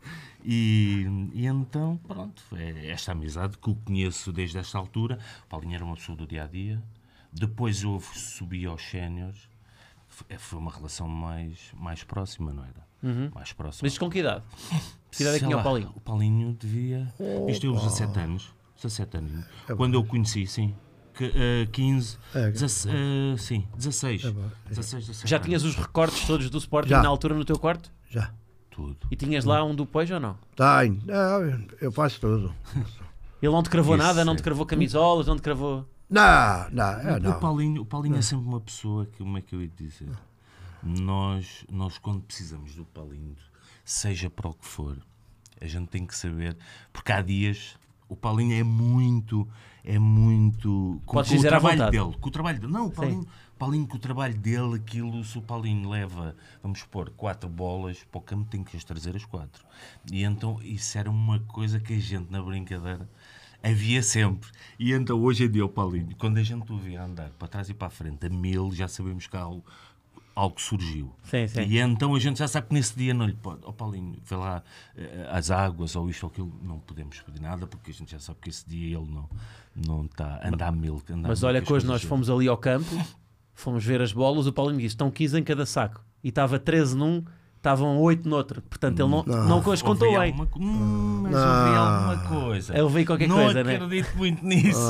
e, e então, pronto, é esta amizade que o conheço desde esta altura. O Paulinho era uma pessoa do dia-a-dia. Depois eu subi aos séniores. Foi- Foi uma relação mais, mais próxima, não era? Mais próxima. Mas isto com que idade? Que idade é que Sei tinha o lá, Paulinho? O Paulinho devia... Isto eu, dezassete anos. dezassete anos. Quando eu o conheci, sim. Que, eh, quinze... É. dezasseis, eh, sim, dezasseis. dezasseis, dezasete Já anos. tinhas os recortes todos do Sporting Já. na altura no teu quarto? Já. Tudo. E tinhas lá um do Pois ou não? Tenho. Não, eu faço tudo. Ele não te cravou Isso nada, não é. te cravou camisolas, não te cravou... Não, não, é, O não. Paulinho, o Paulinho é sempre uma pessoa que, como é que eu ia dizer? Nós, nós, quando precisamos do Paulinho, seja para o que for, a gente tem que saber, porque há dias o Paulinho é muito, é muito. Com, Podes com o dizer à trabalho vontade. dele, com o trabalho dele. Não, o Paulinho, Paulinho, com o trabalho dele, aquilo, se o Paulinho leva, vamos pôr, quatro bolas para o campo, tem que as trazer as quatro. E então isso era uma coisa que a gente, na brincadeira, havia sempre. E então hoje em dia o Paulinho, quando a gente o vê andar para trás e para a frente a mil, já sabemos que há algo, algo surgiu. Sim, sim. E então a gente já sabe que nesse dia não lhe pode. Ó Paulinho, vê lá eh, as águas ou isto ou aquilo, não podemos pedir nada porque a gente já sabe que esse dia ele não, não está a andar a mil. a andar Mas mil, olha as que hoje coisas nós dele. fomos ali ao campo, fomos ver as bolas, o Paulinho disse, estão quinze em cada saco. E estava treze num, estavam oito noutro. Portanto, ele não, não, as contou Ouvi bem. alguma co- Hum, mas Não. ouvi alguma coisa. Eu ouvi qualquer não coisa, né? acredito muito nisso.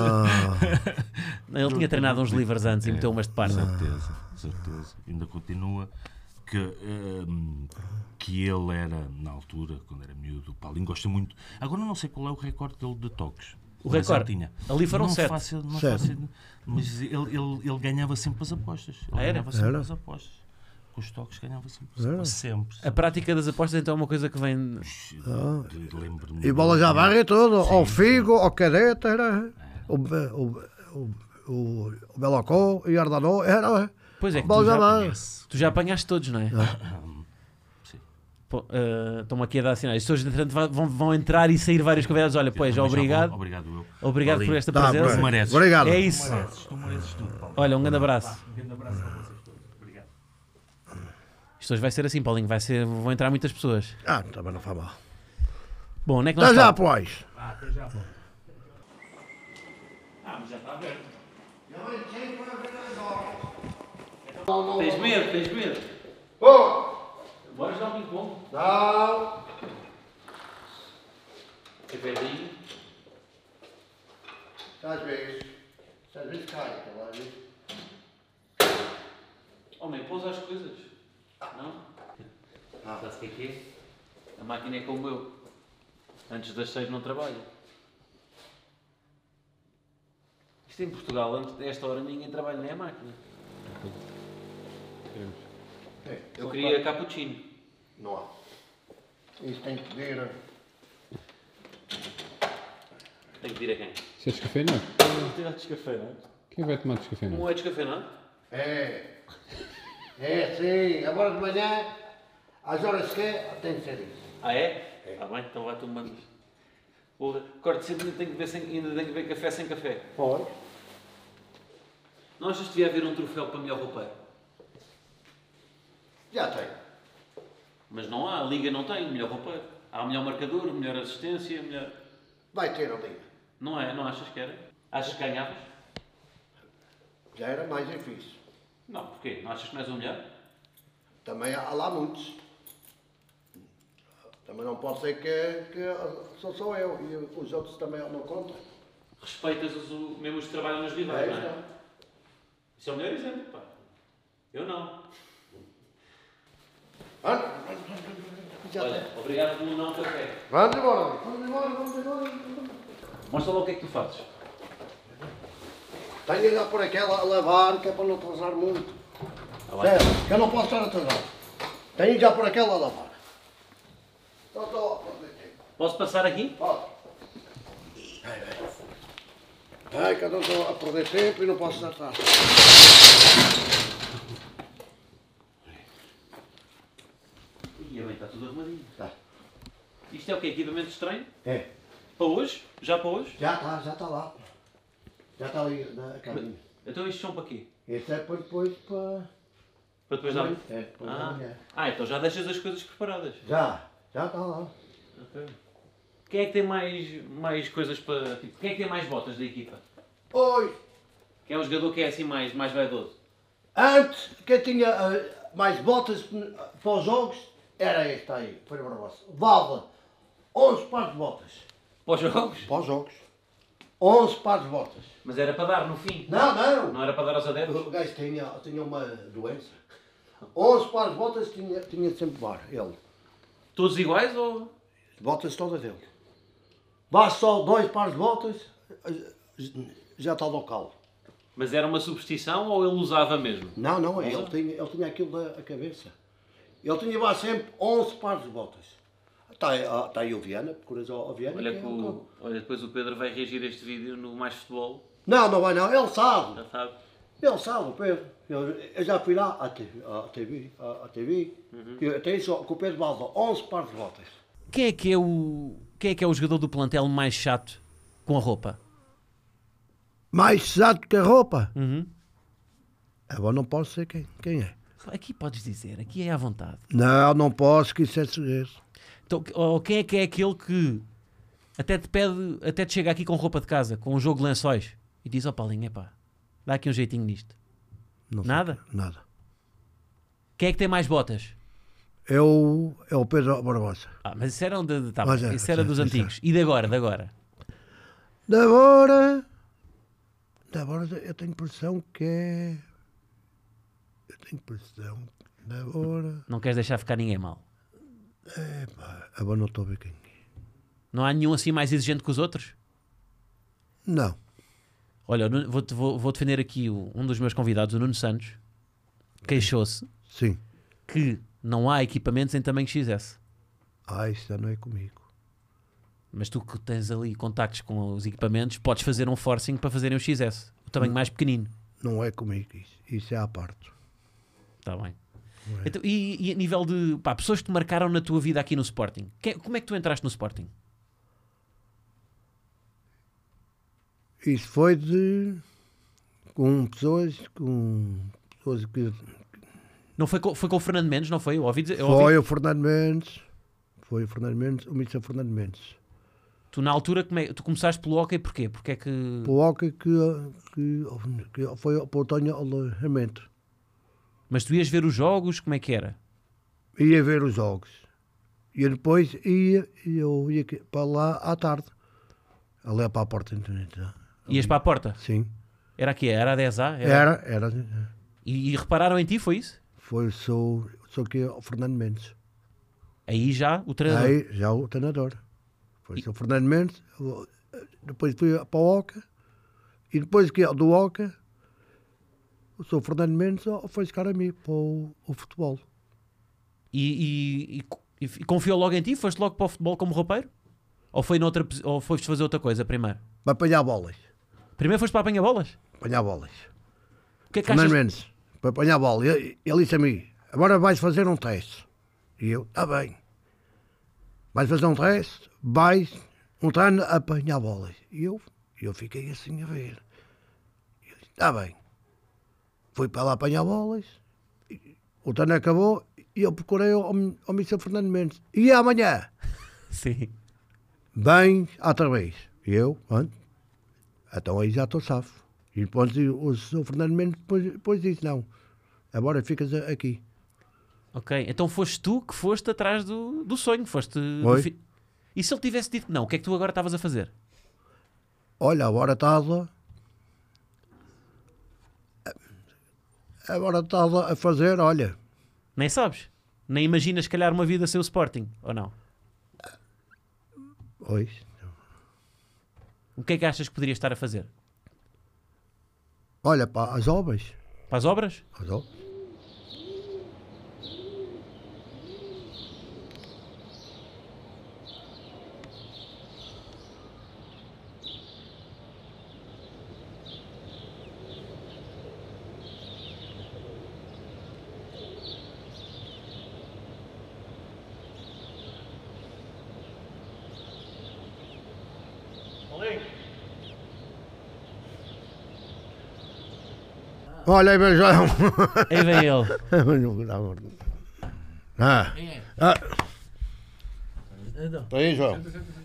Ele tinha treinado uns livros antes e meteu umas de parça. Certeza, certeza. Ainda continua que, hum, que ele era, na altura, quando era miúdo, o Paulinho gosta muito. Agora não sei qual é o recorde dele de toques. O Mas recorde? ele tinha. Ali foram não sete. Faço, não Sete. faço- mas ele, ele, ele ganhava sempre as apostas. Ele Ah, era? ganhava sempre Era? as apostas. Com os toques ganhava sempre as Era? apostas. Sempre. A prática das apostas então é uma coisa que vem... Lembro-me. E bola já barra e tudo. Sim, Ao sim. Figo, ao Cadete, era. O, o, o, o, o Belocó e o Ardanó, era. Pois é, que Bola tu já já, barra. tu já apanhaste todos, não é? Sim. Pô, eh, Estão-me aqui a dar sinais. Isto hoje, entretanto, va- vão, vão entrar e sair vários convidados. Olha, pois, Também já vou- obrigado. Obrigado, eu. Obrigado Paulinho. por esta Tá, presença. bem. Mereces. Obrigado. É isso. Mereces, tu mereces tudo, Paulo. Olha, um grande abraço. Um grande abraço para vocês todos. Obrigado. Isto hoje vai ser assim, Paulinho. Vai ser, vão entrar muitas pessoas. Ah, também não faz mal. Bom, onde é que nós Até já, estamos? pois. Ah, mas já está aberto. Tens medo, tens medo. Oh, Bora jogar um ping-pong. não. É verdinho. Às vezes. Às vezes cai, tá lá, às vezes. Homem, pousa as coisas. Não? Ah. Sabe o que é que é? A máquina é como eu. Antes das seis não trabalha. Isto em Portugal, antes desta hora, ninguém trabalha nem a máquina. Eu queria cappuccino. Não há. Isso tem que vir. Tem que vir a quem? Isso é descafeinado? Não tem descafeinado. Quem vai tomar descafeinado? Um é descafeinado? É. É sim. Agora de manhã, às horas que é, tem que ser isso. Ah, é? Está bem, então vai tu mandas. Porra, corte sempre ainda tenho que ver sem, ainda tenho que ver café sem café. Pode. Não achas que devia haver um troféu para melhor roupeiro? Já tem. Mas não há, a Liga não tem melhor roupeiro. Há melhor marcador, melhor assistência, melhor... Vai ter ali. Não é? Não achas que era? Achas que ganhavas? Já era mais difícil. Não, porquê? Não achas que não és o melhor? Também há lá muitos. Também não pode ser que, que sou só eu e os outros também não contam. Respeitas os, o- mesmo os que trabalham nos rivais, não é? Isso é o melhor exemplo, pá. Eu não. Já Olha, tem. obrigado pelo não café. Vamos embora, vamos embora, vamos embora. Mostra lá o que é que tu fazes. Tenho já por aquela a lavar, que é para não atrasar muito. Tá bem. Certo, que eu não posso estar atrasado. Tenho já por aquela a lavar. Só estou a perder tempo. Posso passar aqui? Pode. Ai, que eu não estou a perder tempo e não posso estar atrás. Ih, bem, está tudo arrumadinho. Tá. Isto é o quê? Equipamento de treino? É. Para hoje? Já para hoje? Já está, já está lá. Já está ali na caminho. Então estes são para quê? Esse é para depois para. Para depois dar... É, para Ah. amanhã. ah, então já deixas as coisas preparadas. Já, já está lá. Ok. Quem é que tem mais, mais coisas para... Tipo, quem é que tem mais botas da equipa? Oi! Quem é o jogador que é assim mais, mais vaidoso? Antes, quem tinha ah, mais botas para os jogos era este aí, foi Barbosa. Valda, onze pares de botas. Para os jogos? Para os jogos. onze pares de botas. Mas era para dar no fim. Não, não! Não era para dar aos adeptos? O gajo tinha, tinha uma doença. onze pares de botas tinha, tinha sempre bar, ele. Todos iguais ou... Botas todas dele. Basta só dois pares de botas, já está local. Mas era uma superstição ou ele usava mesmo? Não, não, ele Usa? tinha, ele tinha aquilo da cabeça. Ele tinha lá sempre onze pares de botas. Está aí, está aí o Viana, procuras o Viana. Olha, que que é o... Olha, depois o Pedro vai reagir a este vídeo no Mais Futebol. Não, não vai não, ele sabe. Já sabe. Ele sabe, o Pedro. Eu, eu já fui lá à T V, à T V, à- à T V. Eu tenho só com o Pedro Balda, onze pares de botas. Quem é que é o, quem é que é o jogador do plantel mais chato com a roupa? Mais chato que a roupa? Uhum. Agora não posso ser quem, quem é. Aqui podes dizer, aqui é à vontade. Não, não posso, que isso é segredo. Então, ou quem é que é aquele que até te pede, até te chega aqui com roupa de casa, com um jogo de lençóis e diz: ó Paulinho, epá, dá aqui um jeitinho nisto. Não sei Nada? quem- Nada. Quem é que tem mais botas? É o, é o Pedro Barbosa. Ah, mas isso era, de, de- tá Mas bem, é, isso era sim, dos sim, antigos. E de agora, de agora? De agora. De agora eu tenho impressão que é. Eu tenho impressão. De agora. Não queres deixar ficar ninguém mal? Epá, agora não estou a ver quem é. Não há nenhum assim mais exigente que os outros? Não. Olha, o Nuno- vou, vou, vou defender aqui o- um dos meus convidados, o Nuno Santos, queixou-se Sim. que não há equipamentos em tamanho X S. Ah, isso já não é comigo. Mas tu que tens ali contactos com os equipamentos, podes fazer um forcing para fazerem o X S, o tamanho mais pequenino. Não é comigo isso. Isso é à parte. Está bem. Não é. Então, e, e a nível de pá, pessoas que te marcaram na tua vida aqui no Sporting, que- como é que tu entraste no Sporting? Isso foi de. Com pessoas. Com pessoas que. Não foi com, foi com o Fernando Mendes, não foi? Eu ouvi dizer, eu ouvi- Foi o Fernando Mendes. Foi o Fernando Mendes, o mister Fernando Mendes. Tu na altura, como é- tu começaste pelo hockey, porquê? Porque é que... O hockey que, que, que foi para o Tonho Alojamento. Mas tu ias ver os jogos, como é que era? Ia ver os jogos. E depois ia, e eu ia aqui- para lá à tarde. Ali para a porta. Então, Ias para a porta? sim. Era aqui, era a dez A? Era, era. E, e repararam em ti, foi isso? Foi só, só que o Fernando Mendes. Aí já o treinador. Aí já o treinador. Foi só o Fernando Mendes. eu- Depois fui para o Oca. E depois que do Oca, o seu Fernando Mendes foi ficar a mim para o, o futebol. E, e, e, e confiou logo em ti? Foste logo para o futebol como roupeiro? Ou, foi noutra, posi- ou foste fazer outra coisa primeiro? Para apanhar bolas. Primeiro foste para apanhar bolas? Apanhar bolas. O que é que Fernando achas, Mendes. foi apanhar a bola. Ele, ele disse a mim, agora vais fazer um teste. E eu, está bem. Vais fazer um teste, vais um treino a apanhar bolas. E eu, eu fiquei assim a ver. Está bem. Fui para lá apanhar bolas, o treino acabou e eu procurei ao, ao mister Fernando Mendes. E amanhã? Sim. Bem, outra vez. E eu, pronto, então aí já estou safo. E depois o senhor Fernando Mendes depois, depois disse, não, agora ficas aqui. Ok, então foste tu que foste atrás do, do sonho. Foste do Foi. fi- E se ele tivesse dito que não, o que é que tu agora estavas a fazer? Olha, agora estava... Agora estava a fazer, olha, Nem sabes? Nem imaginas, se calhar, uma vida sem o Sporting, ou não? pois, O que é que achas que poderias estar a fazer? olha para as obras. Para as obras? As obras. Olha aí, beijão. Aí vem ele. Ah. Ah. Tá aí, João.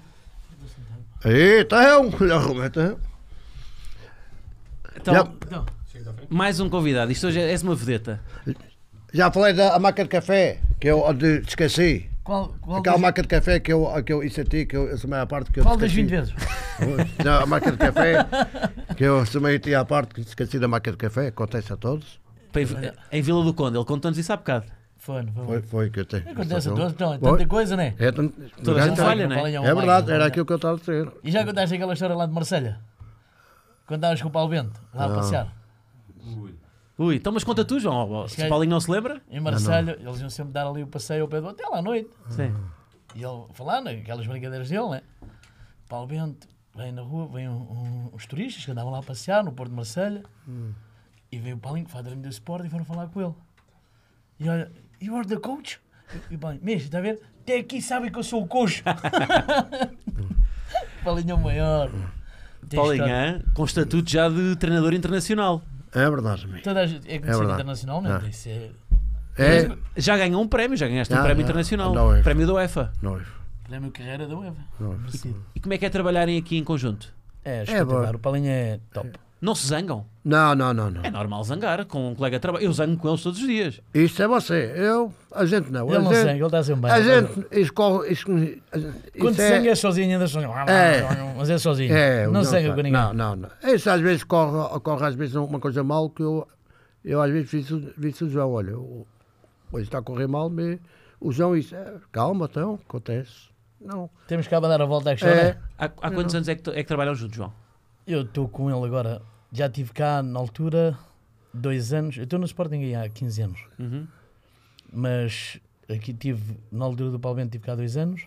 Aí, tá eu. Tá. Então, Já, mais um convidado. Isto hoje é és uma vedeta. já falei da máquina de café, que eu onde esqueci. Qual, qual, Aquela das, máquina de café que eu, que eu isso a ti, que eu assumi à parte que eu qual das esqueci. vinte vezes? Não, a máquina de café, que eu assumi a ti à parte, que esqueci da máquina de café, acontece a todos. Para Em em Vila do Conde, ele contou-nos isso há bocado. Foi, não foi? Foi, foi que eu tenho. Acontece a todos, então, é Foi. tanta coisa, não é? É, tan- Toda a gente é, falha, não é? é verdade, era aquilo que eu estava a dizer. E já contaste aquela história lá de Marselha? Quando estavas com o Paulo Bento, lá a passear? Ui, então mas conta tu, João. Se o gajo- Paulinho não se lembra? Em Marselha, eles iam sempre dar ali o passeio ao pé do hotel à noite. Sim. E ele falando, aquelas brincadeiras dele, né? Paulo Bento, vem na rua, vem um, um, uns turistas que andavam lá a passear no Porto de Marselha. E veio o Paulinho, que faz treino de Sport, e foram falar com ele. E olha, you are the coach? E o Paulinho, mesmo, está a ver? Até aqui sabem que eu sou o coach. Paulinho é o maior. Tem Paulinho, história. hein? Com estatuto já de treinador internacional. É verdade, amigo. Toda a gente é conhecido verdade. internacionalmente. É. Tem que ser É, Já ganhou um prémio, já ganhaste um Já, prémio já. internacional. Da UEFA. Prémio da UEFA. nós. prémio carreira da UEFA. Nós. Merecido. E como é que é trabalharem aqui em conjunto? É, espetacular. bom. O Paulinho é top. Não se zangam? Não, não, não, não. É normal zangar com um colega de trabalho. Eu zango com eles todos os dias. Isso é você. Eu, a gente não. Ele a não gente, sangue, ele está a ser um bem. A gente escorre. Isso, Quando isso sangue é, é sozinho, ainda sozinho. É. Mas é sozinho. é, não sangue sabe. com ninguém. Não, não, não. Isso às vezes corre, corre às vezes uma coisa mal que eu, eu às vezes vi, vi o João, olha, o- hoje está a correr mal, mas o João disse, é, calma, então, acontece. Não. Temos que dar a volta à questão, É, né? Há, há quantos anos é que, é que trabalham juntos, João? Eu estou com ele agora. Já estive cá na altura dois anos. Eu estou no Sporting há quinze anos. Uhum. Mas aqui tive, na altura do Paulo Bento, tive cá dois anos.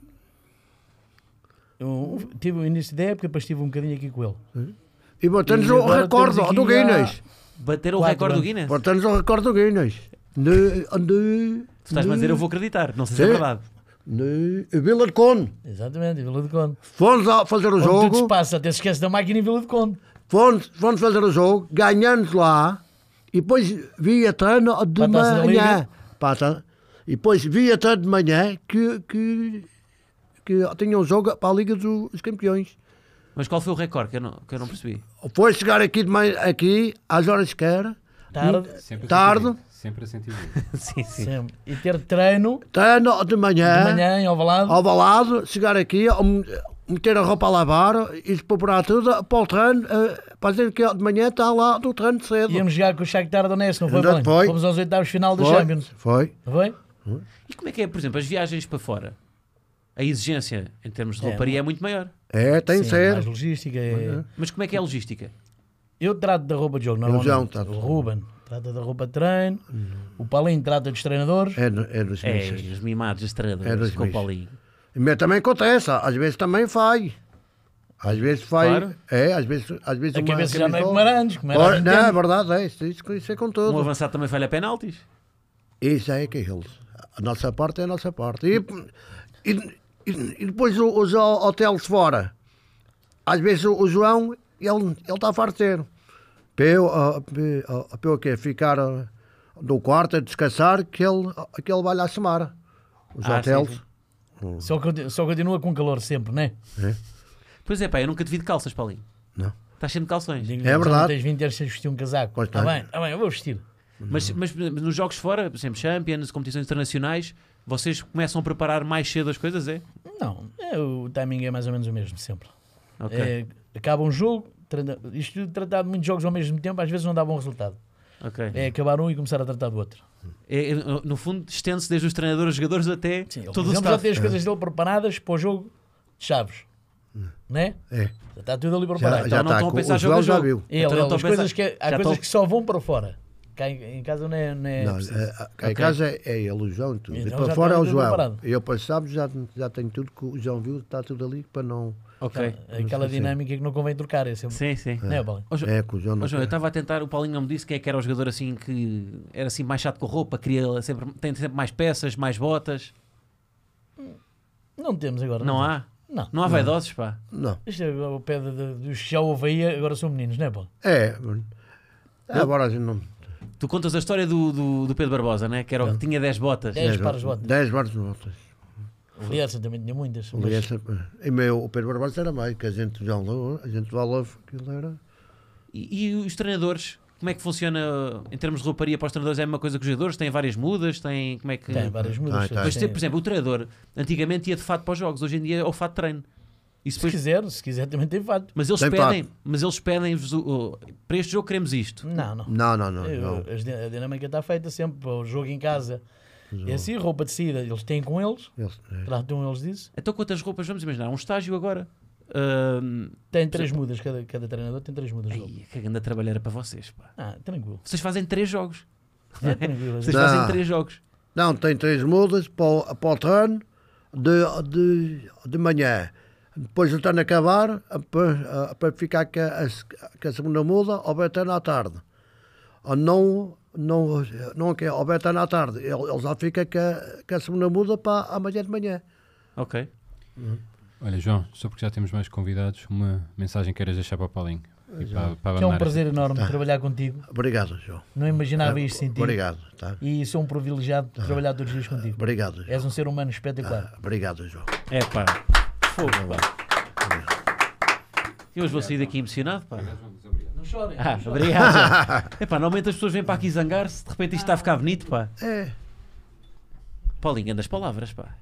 Eu, tive o início da época, depois estive um bocadinho aqui com ele. e botamos E o agora recorde temos do aqui já- Guinness. Bateram o Quatro recorde do anos. Guinness? Botamos o recorde do Guinness. De, de, Tu estás-me a dizer, eu vou acreditar. Não sei se é Sim. verdade. de Vila de Conde. Exatamente, em Vila de Conde. Fomos a fazer o Onde tudo se jogo. passa, até se esquece da máquina em Vila de Conde. Fomos, fomos fazer o jogo, ganhamos lá, e depois via treino de Para a Taça da manhã. Liga? Pata, e depois via treino de manhã que, que, que tinha um jogo para a Liga dos, dos Campeões. Mas qual foi o recorde que eu não, que eu não percebi? Foi chegar aqui, de manhã, aqui às horas que era, Tarde, Sempre a Tarde. sentir bem, Sempre a sentir bem. sim, sim. sempre. E ter treino treino de manhã, de manhã em Alvalade. ao balado, chegar aqui, am- meter a roupa a lavar e se preparar tudo para o treino, eh, para dizer que de manhã está lá do treino cedo. Íamos jogar com o Shakhtar Donetsk, não foi, Exato, Paulinho? foi. Fomos aos oitavos de final da Foi, Champions. foi. Não foi? E como é que é, por exemplo, as viagens para fora? A exigência em termos de É, rouparia é muito maior. É, tem de Sim, ser. mais logística. É... Mas como é que é a logística? Eu trato da roupa de jogo, João normalmente. trata. O Ruben trata da roupa de treino. O Paulinho trata dos treinadores. É, do- é dos É, mísseis. os mimados, os É treinadores, dos com o mísseis. Paulinho. Mas também acontece, às vezes também faz. Às vezes vai. Claro. É, às vezes, às vezes A uma cabeça já não é camisola- como era antes, como era há Ora, vinte não, é anos. verdade, é. Isso, isso, isso é com Um tudo. avançado também falha penaltis. Isso é que eles. A nossa parte é a nossa parte. E, e, e, e depois o- os ho- hotéis fora. Às vezes o, o João, ele ele está a farteiro. Para eu, ah, para ah, para eu quê? Ficar ah, no quarto a descansar, que ele, que ele vai lá somar. Os Ah, hotéis. sim, Só, conti- só continua com calor sempre, não é? Pois é, pá, eu nunca te vi de calças, Paulinho. Não. Estás sempre de calções. Digo, É já verdade. não tens vinte anos sem vestir um casaco. Pois Está tem. bem, está bem, eu vou vestir. Mas, mas nos jogos fora, por exemplo, Champions, competições internacionais, vocês começam a preparar mais cedo as coisas, é? Não, é, o timing é mais ou menos o mesmo, sempre. Ok. É, acaba um jogo, trata- isto de tratar de muitos jogos ao mesmo tempo, às vezes não dá bom resultado. ok. É acabar um e começar a tratar do outro. É, é, no fundo, estende-se desde os treinadores, os jogadores até Sim, ele, todo por o exemplo, já staff. tem as coisas dele preparadas para o jogo de Chaves. Né? É. Já está tudo ali Já, preparado. já não está. estão a pensar O jogo a João já jogo. viu. Ele, Então não ele, estou as a coisas pensar- que, há já coisas estou- que só vão para fora. Cá em, em casa não é. Não é Não, preciso. é, cá em Ok. casa é, é ele, o João, tudo. Então e para já fora é está o tudo João. preparado. E eu para sábado já, já tenho tudo que o João viu, está tudo ali para não. Ok. Aquela dinâmica que não convém trocar. É sempre. Sim, sim. Não é, Paulinho? Ó, Jo- É que o João não ó, João, eu quer. estava a tentar, o Paulinho não me disse quem é que era o jogador assim que era assim mais chato com a roupa, queria sempre, tem sempre mais peças, mais botas. Não temos agora. Não temos. há? Não. Não há vaidosos, pá. Não. Isto é o pé de- de- dos que já houve aí, agora são meninos, não é, Paulo? É. Agora a gente não. Tu contas a história do, do, do Pedro Barbosa, né? Que era o que tinha dez botas. Dez pares de botas. dez pares de botas. O Lierson também tinha muitas. Ali mas- essa- E meu, o Pedro Barbosa era mais, que a gente já leu, a gente lá leu, aquilo era. E, e os treinadores? Como é que funciona em termos de rouparia para os treinadores? É a mesma coisa que os jogadores? Têm várias mudas? Têm, como é que... Tem várias mudas. Tem, tem. Mas, Tem- por exemplo, o treinador antigamente ia de fato para os jogos, hoje em dia é o fato de treino. E Se depois, quiser, se quiser também tem fato. mas eles Tem pedem, fato. mas eles pedem para este jogo queremos isto. Não, não. Não, não, não. Eu- não. as di- A dinâmica está feita sempre para o jogo em casa. É assim, roupa de saída, eles têm com eles, Eles- é. tratam eles disso. Então quantas roupas vamos imaginar? Um estágio agora. Ahm, Tem três mudas, cada, cada treinador tem três mudas de roupa. ai, que grande trabalheira para vocês, pá. Ah, tranquilo. Vocês fazem três jogos. É tranquilo. Vocês Não. fazem três jogos. Não, tem três mudas para o, para o treino de, de, de manhã. Depois do treino acabar, para, para ficar com a, com a segunda muda, ao bem treino à tarde. Ou não, não, não quer, ao bem treino à tarde. Ele, ele já fica com a, com a segunda muda para amanhã de manhã. Ok. Olha, João, só porque já temos mais convidados, uma mensagem que queiras deixar para o Paulinho. E para, para Que é um abandonar prazer enorme trabalhar contigo. Obrigado, João. Não imaginava isto sem ti. Obrigado. Tá? E sou um privilegiado de trabalhar todos os dias contigo. Obrigado, João. És um ser humano espetacular. Obrigado, João. É pá. Fogo, pá. Eu hoje vou sair daqui emocionado, pá. Não chorem. Ah, obrigado. É pá, normalmente as pessoas vêm para aqui zangar-se, de repente isto está a ficar bonito, pá. É. Paulinho, anda as palavras, pá.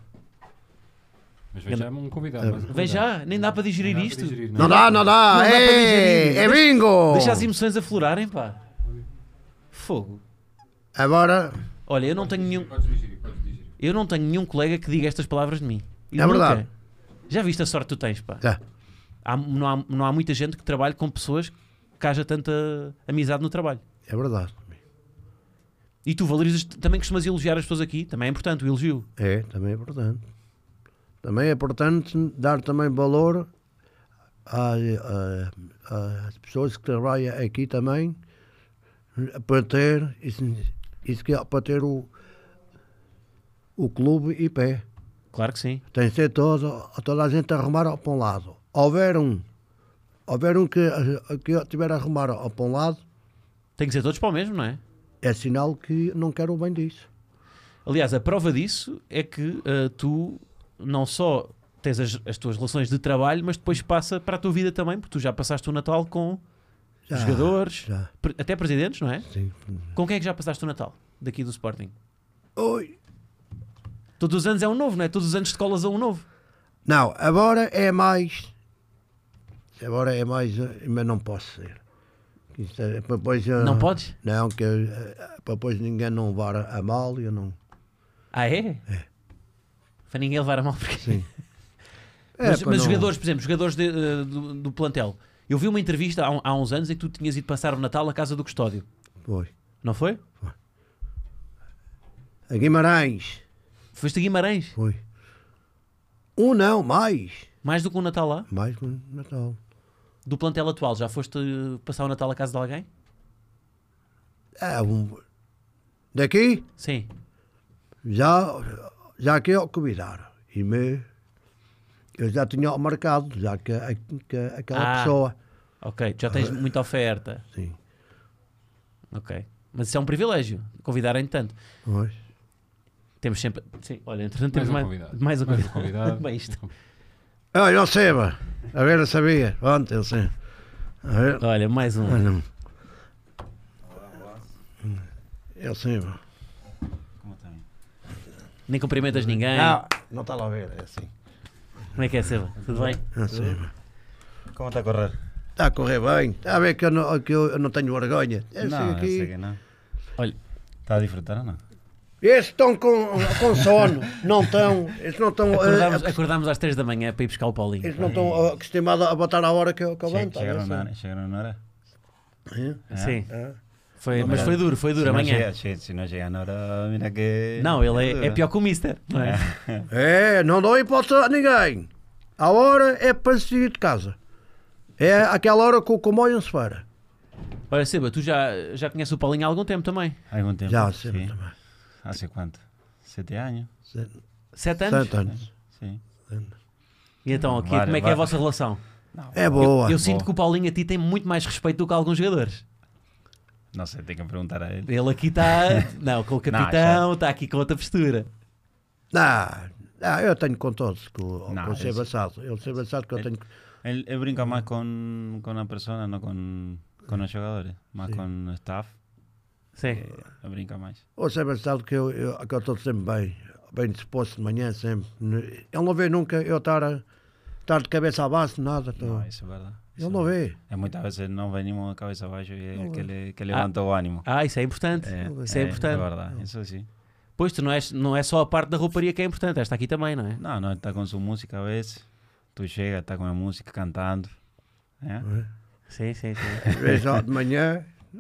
Mas vem já um convidado. mais um Vem convidado. já, nem dá para digerir Não dá isto. para digerir, Não dá, não dá. Não dá para É, digerir. é bingo. Deixa as emoções aflorarem, pá. Fogo. Agora, Olha, eu não tenho nenhum, Podes digerir, podes digerir. eu não tenho nenhum colega que diga estas palavras de mim. E É nunca. verdade. Já viste a sorte que tu tens, pá? tá. Há- não, há, não há muita gente que trabalhe com pessoas que haja tanta amizade no trabalho. É verdade. E tu valorizas, também costumas elogiar as pessoas aqui, também é importante o elogio. É, também é importante. Também é importante dar também valor a- a- às pessoas que trabalham aqui também para ter, isso, isso que é para ter o, o clube em pé. Claro que sim. Tem que ser todo, toda a gente a arrumar para um lado. Houver um, houver um que, que estiver a arrumar para um lado, Tem que ser todos para o mesmo, não é? é sinal que não quer o bem disso. Aliás, a prova disso é que ah, tu não só tens as, as tuas relações de trabalho, mas depois passa para a tua vida também, porque tu já passaste o Natal com Já, jogadores, já. pre- até presidentes, não é? Sim. Com quem é que já passaste o Natal daqui do Sporting? Oi. Todos os anos é um novo, não é? Todos os anos te colas a um novo. Não, agora é mais. Agora é mais. eh, Mas não posso ser. Isto é, para depois, eh, Não podes? Não, que eh, para depois ninguém não levar a mal. Eu não. Ah, é? É. Para ninguém levar a mal. Porque... Sim. É, mas para mas não- jogadores, por exemplo, jogadores de, eh, do, do plantel. Eu vi uma entrevista há, um- há uns anos em que tu tinhas ido passar o Natal à casa do Custódio. Foi. Não foi? A Guimarães. Foste a Guimarães. Foi. Um não, mais. Mais do que um Natal lá? Mais que um Natal. Do plantel atual, já foste passar o Natal à casa de alguém? É um... Daqui, Sim. já, já que eu convidaram. E me... Eu já tinha marcado, já que, que aquela Ah. pessoa... Ok, já tens muita oferta. Sim. Ok. Mas isso é um privilégio, convidarem tanto. Pois. Temos sempre... Sim, olha, entretanto Mais temos um mais, convidado. mais um Mais um convidado. convidado. Bem, isto. Ah, eu sei, pá. A ver, eu sabia. Ontem, eu sei. A ver. Olha, mais um. Olha. Eu sei, pá. Como está? Nem cumprimentas ninguém. Não, não está lá a ver, é assim. Como é que é, Seba? Tudo bem? Eu sei, pá. Como está a correr? Está a correr bem. Está a ver que eu não, que eu não tenho vergonha. Eu não, sei eu sei aqui. que não. Olha. Está a disfrutar ou não? Estes estão com, com sono. Não estão. Eles não estão. Acordámos, eh, acordámos às três da manhã para ir buscar o Paulinho. Eles não estão acostumados a botar a hora que eu, que eu Che- levanto. chegaram, é na assim. hora, chegaram na hora? É, Sim. é. Foi, Não, mas mas- foi duro, foi duro Se não amanhã. chega- che- se não chega na hora, mira que... Não, ele é, é dura. pior que o Mister. Não é? É, não dou hipótese a ninguém. A hora é para sair de casa. É aquela hora que o comboio não se para. Olha, Seba, tu já, já conheces o Paulinho há algum tempo também? Há algum tempo? Já, sempre Sí. também. ¿Hace cuánto? ¿Siete años? Sete anos? Sete anos. Sí. E então, aqui, Vale, como é que é a vale. vossa relação? É boa. Eu, eu sinto que o Paulinho a ti tem muito mais respeito do que alguns jogadores. No sé, tengo que preguntar a él. Ele aqui está. Não, com o capitão, está aqui com outra postura. Não, não, eu tenho com todos, com, Não, com o esse- Sebassado. Ele Sebassado que eu Ele- tenho. Él, él brinca más con, con la persona, no con, con los jugadores. Más Sí. con el staff. Sim. eh, él brinca más. O Sebassado que eu, eu, que eu estou sempre bem, bem disposto de manhã, sempre. Ele não vê nunca eu estar, a- estar de cabeça abaixo, nada. Tô. No, eso es verdad. Ele Eso- não vê. eh, Muchas veces nos venimos de cabeza abajo y es el que, le, que Ah. levanta el ánimo. Ah, isso é importante. Eh, Isso é eh, importante. Es verdad, eso sí. Pois tu não, és, não é só a parte da rouparia que é importante, esta aqui também, não é? No, no, está con su música a veces. Tú llegas, está con la música cantando. ¿eh? Sim, sim, sim. Às vezes ó, de manhã.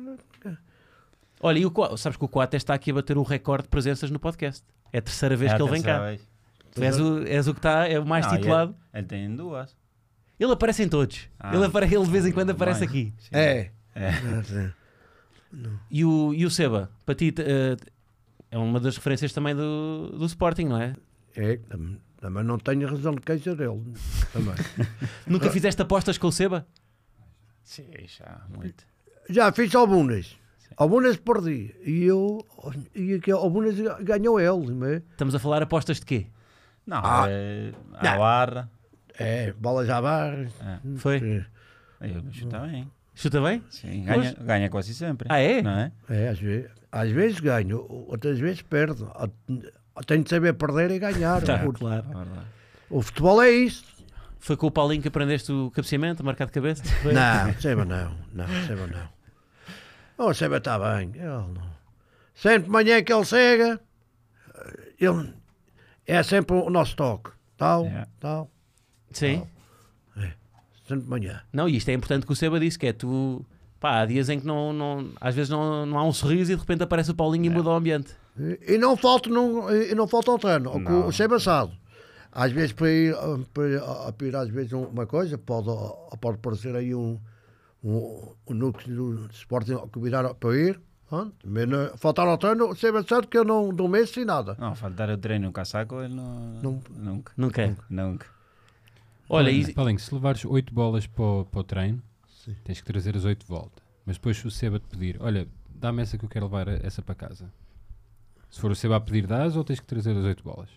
Olha, e o Coates, sabes que o Coates está aqui a bater o recorde de presenças no podcast. É a terceira vez Es que la ele vem tercera cá. vez. Tu és o, és o que está, é o mais No, y titulado. Él, él tiene dudas. Ele aparece em todos. Ah. ele, apare, ele de vez em quando aparece Bem, aqui. sim. É. É. É, sim. E o, e o Seba, para ti, eh, é uma das referências também do, do Sporting, não é? É, tam- também não tenho razão de queixa dele. Também. Nunca fizeste apostas com o Seba? Sí, ya, muito. Já fiz algumas. Algumas perdi. E eu. E que algumas ganhou ele. Não é? Estamos a falar apostas de quê? No, Ah. eh, a Nah. barra. É, bolas à barra. eh, Foi? Sim. Eu chuta bem. Chuta bem? Sim, ganha, ganha quase sempre. Ah, é? Não é? É, às vezes, às vezes ganho, outras vezes perdo. Tenho de saber perder e ganhar. Tá, o, claro. É verdade. o futebol é isso. Foi com o Paulinho que aprendeste o cabeceamento, a marcar de cabeça? Foi? Não, Seba não. Não, Seba não. O Seba está bem. Ele não. Sempre de manhã que ele chega, ele é sempre o nosso toque. Tal, É. tal. Sim. Sempre de manhã. Não, e isto é importante que o Seba disse, que é tu... Pá, há dias em que não, não, às vezes não, não há um sorriso e de repente aparece o Paulinho e muda o ambiente. E, e não falta num, e não falta ao treino. O, que Não. o Seba sabe. Às vezes para ir, ah, para ir a, a pedir às vezes uma coisa, pode, ah, pode aparecer aí um, um, um núcleo do Sporting a convidar para ir. Pronto. Mas não- faltar ao treino, o Seba sabe que eu não dou mês sem nada. No, faltar el tren y un casaco, él no. No. Nunca. Não quer. Nunca. Olha, Paulinho, e, Paulinho, se levares oito bolas para o, para o treino, Sim. tens que trazer as oito de volta. Mas depois se o Seba te pedir, olha, dá-me essa que eu quero levar essa para casa. Se for o Seba a pedir, dás ou tens que trazer as oito bolas?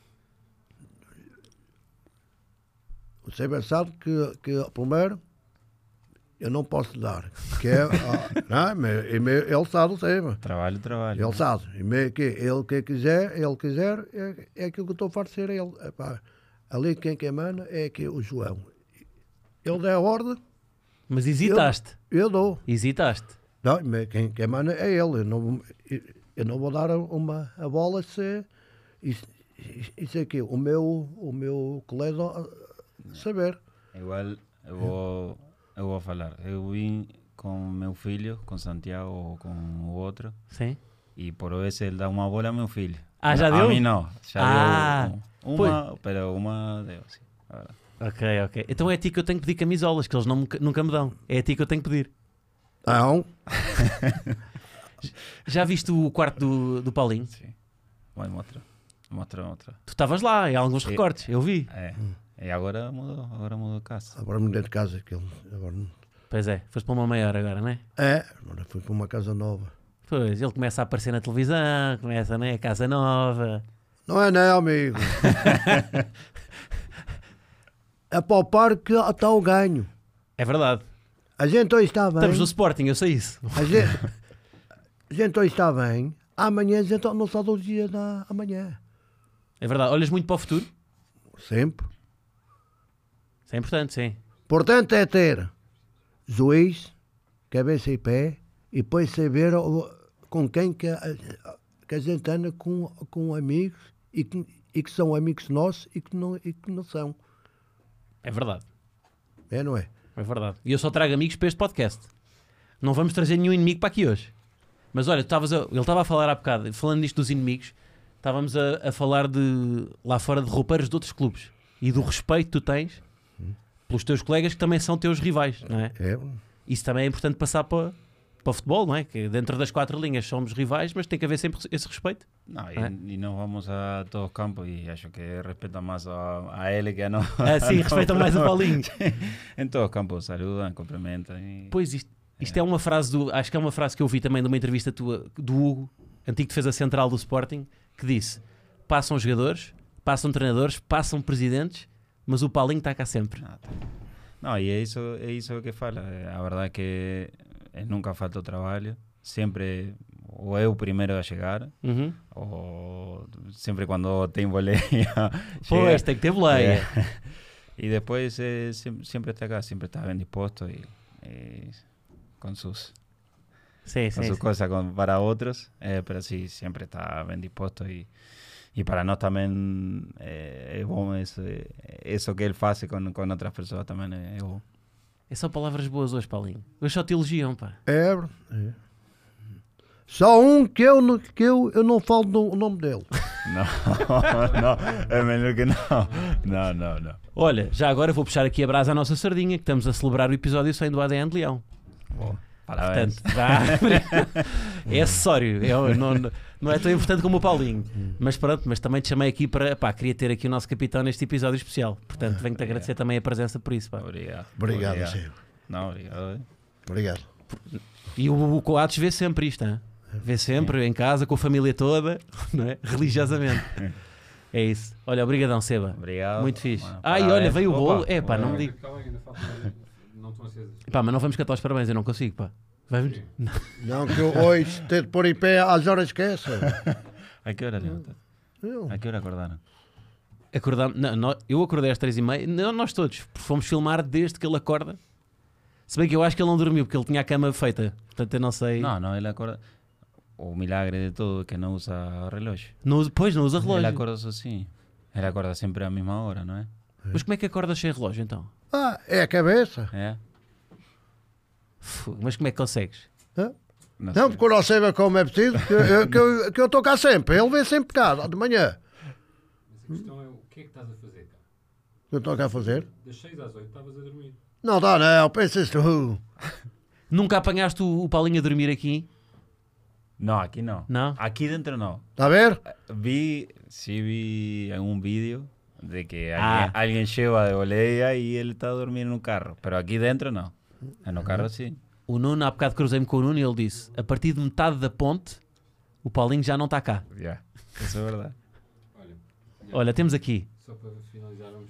O Seba sabe que, que primeiro eu não posso dar. Que é, ah, não, mas, e me- ele sabe, o Seba. Trabalho, trabalho. Ele sabe. E me- que ele que quiser, ele quiser, é, é aquilo que eu estou a oferecer a ele. Epá, ali quem que emana é aqui o João. Ele dá a ordem, mas hesitaste. eu dou. Hesitaste. Não, mas quem que emana é ele. Eu não, eu, eu não vou dar uma a bola se isso, isso aqui, o meu, o meu colega ah, saber. Igual, eu vou, eu vou falar. Eu vim com meu filho, com Santiago ou com o outro, Sim. e por vezes ele dá uma bola a meu filho. Ah, já a deu? mim não. Já Ah, deu um- uma, pero uma deu, sim. Ok, ok. Então é a ti que eu tenho que pedir camisolas, que eles não me- nunca me dão. É a ti que eu tenho que pedir. Não, Já viste o quarto do, do Paulinho? Sim. Vai, mostra. Mostra, mostra. Tu estavas lá, em alguns E- recortes, eu vi. É. E agora mudou, agora mudou de casa. agora me dentro de casa. Que ele, agora não. Pois é, foste para uma maior agora, não é? É, agora fui para uma casa nova. Pois, ele começa a aparecer na televisão, começa, né? Casa nova. Não é não, amigo. É para o parque que está o ganho. É verdade. A gente hoje está bem. Estamos no Sporting, eu sei isso. A gente, a gente hoje está bem. Amanhã a gente não só dois dias da amanhã. É verdade. Olhas muito para o futuro? Sempre. Isso é importante, sim. Portanto é ter juiz, cabeça e pé, e depois saber o- com quem que a, que a gente anda com, com amigos e que, e que são amigos nossos e que não, e que não são. É verdade. É, não é? É verdade. E eu só trago amigos para este podcast. Não vamos trazer nenhum inimigo para aqui hoje. Mas olha, tu estavas a- ele estava a falar há bocado, falando nisto dos inimigos, estávamos a, a falar de lá fora de roupeiros de outros clubes e do respeito que tu tens pelos teus colegas que também são teus rivais, não é? É. Isso também é importante passar para, para o futebol, não é? Que dentro das quatro linhas somos rivais, mas tem que haver sempre esse respeito. No, y, Ah. y nos vamos a todos campos y acho que respeta más a, a él que a nós. Ah, sim, respeitam mais o Paulinho. En todos campos saludan, cumprimentan. Y... Pois, isto, isto é uma frase do. Acho que é uma frase que eu vi também de uma entrevista tua, do Hugo, antigo defesa central do Sporting, que disse: passam jogadores, passam treinadores, passam presidentes, mas o Paulinho está cá sempre. Nada. No, y eso es eso que fala. La verdad que eh, nunca falta o trabalho. Sempre ou é o primeiro a chegar, Uhum. ou sempre quando tem boleia. Pois, tem que ter boleia. Y después eh, siempre, siempre está acá, siempre está bien dispuesto y, y con sus, Sim, con sim. sus sim. cosas con- para otros, eh, pero sí, siempre está bien dispuesto y, y para nós también eh, es bom ese, eso que él hace con, con otras personas también es bom. É só palavras boas hoje, Paulinho. Hoje só te elogiam, pá. É, é. Só um que eu, não- que eu, eu não falo no- o nome dele. No, no, es melhor que no, no, no, no. Olha, já agora vou puxar aqui a brasa à nossa sardinha, que estamos a celebrar o episódio cem do A D N de Leão. Parabéns. Portanto, já... é acessório, é, não, não é tão importante como o Paulinho. Mas pronto, mas também te chamei aqui para, pá, queria ter aqui o nosso capitão neste episódio especial. Portanto, venho-te agradecer também a presença por isso, pá. Obrigado. Obrigado, Chico. No, obrigado. eh. Obrigado. E o, o Coates vê sempre isto, hein? Vê sempre, em casa, com a família toda, não é? Religiosamente. É isso. Olha, obrigadão, Seba. Obrigado. Muito fixe. Bueno, Ah, e olha, parabéns. veio o Opa, bolo. É pá, não me bueno. digo. Calma aí, ainda falta. Não estão acesas. Pá, mas não vamos cantar os parabéns, eu não consigo, pá. Vamos? Não, que eu hoje ter de pôr em pé às horas que essa. ¿A qué hora levantas? Eu. ¿A qué hora acordaron? Acordamos, não, nó- eu acordei às três e meia, não, nós todos, porque fomos filmar desde que ele acorda. Se bem que eu acho que ele não dormiu, porque ele tinha a cama feita. Portanto, eu não sei. No, no, él acorda. O milagre de todo es que no usa reloj. Não usa- pois, não usa Él relógio. acorda eso sí. Él acorda siempre a la misma hora, ¿no es? Mas como é que acordas sem relógio, então? Ah, é a cabeça. ¿Eh? Fu, Mas como é que consegues? Hã? No Não, sé. porque eu não sei como é preciso, que eu que eu- que eu estou cá sempre. Ele vem sempre cá, de manhã. Mas a questão é o que é que estás a fazer, cara? Eu estou cá a fazer. Das seis às oito estavas a dormir. Não dá, não. Pensas tu. Nunca apanhaste o, o Paulinho a dormir aqui? No, aquí no. No. Aquí dentro no. Está a ver? Vi, sí vi algún vídeo de que Ah. alguien, alguien lleva de boleia y él está durmiendo en un carro. Pero aquí dentro no. En un carro sí. O Nuno, há bocado cruzei-me com o Nuno e ele disse: a partir de metade da ponte, o Paulinho já não está cá. Ya. Eso es verdad. Olha, Olha, temos aqui. só para finalizarmos,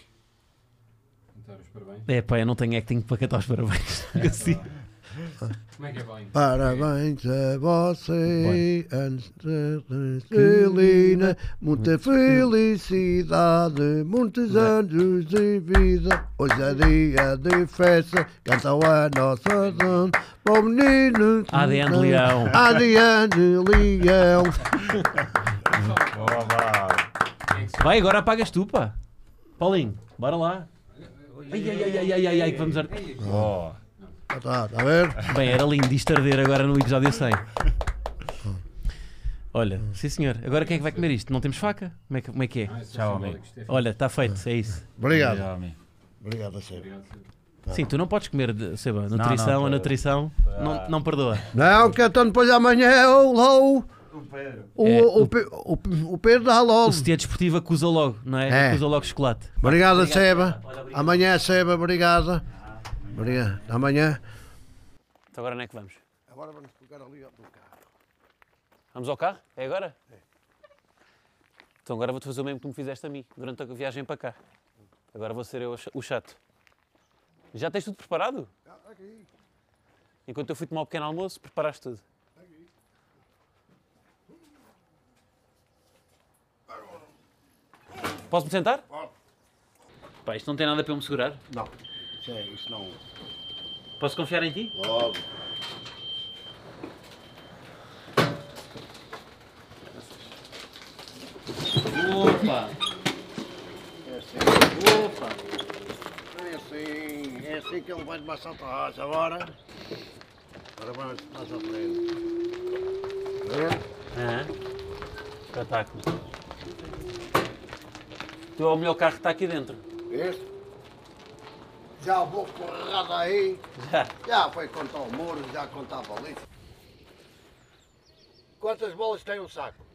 cantar os parabéns. É pá, eu não tenho é que tenho para cantar os parabéns. Assim. Como é que é, Paulinho? Parabéns a você, Angelina. Muita felicidade, muitos anos de vida. Hoje é dia de festa, cantam a nossa dona. Para o menino. A D N de Leão. A D N de Leão. Vai, agora apagas tu, pá. Paulinho, bora lá. Ai, ai, ai, ai, ai, ai, ai, que vamos... ar- Oh. Está, está a ver? Bem, era lindo isto arder agora no episódio cem. Olha, sim senhor. Agora quem é que vai comer isto? Não temos faca? Como é que, como é, que é? Tchau, amigo. Olha, está feito, é isso. Obrigado. Tchau, amigo. Obrigado a você. Sim, tu não podes comer, de- Seba. Nutrição, não, a tô- nutrição não, não perdoa. Não, que então depois amanhã é o LOL. O, É, o, Pe- o, o Pedro dá logo. O sutiã desportivo acusa logo, não é? É. Acusa logo chocolate. Obrigado, Seba. Amanhã, Seba, obrigado. Obrigado. Amanhã. Então agora onde é que vamos? Agora vamos pegar ali do carro. Vamos ao carro? É agora? Então agora vou-te fazer o mesmo que tu me fizeste a mim, durante a viagem para cá. Agora vou ser eu o chato. Já tens tudo preparado? Enquanto eu fui tomar um pequeno almoço, preparaste tudo. Posso-me sentar? Pá, isto não tem nada para eu me segurar? Não, isso, é, isso não. Posso confiar em ti? Logo. Opa! É assim. Opa! É assim. É assim que ele vai de uma salta rocha agora. Agora vamos mais à frente. É? Aham. Espetáculo. Tu é o melhor carro que está aqui dentro. Este? Já vou porrada aí. Já. Já foi contar o muro, já contava ali. Quantas bolas tem um saco?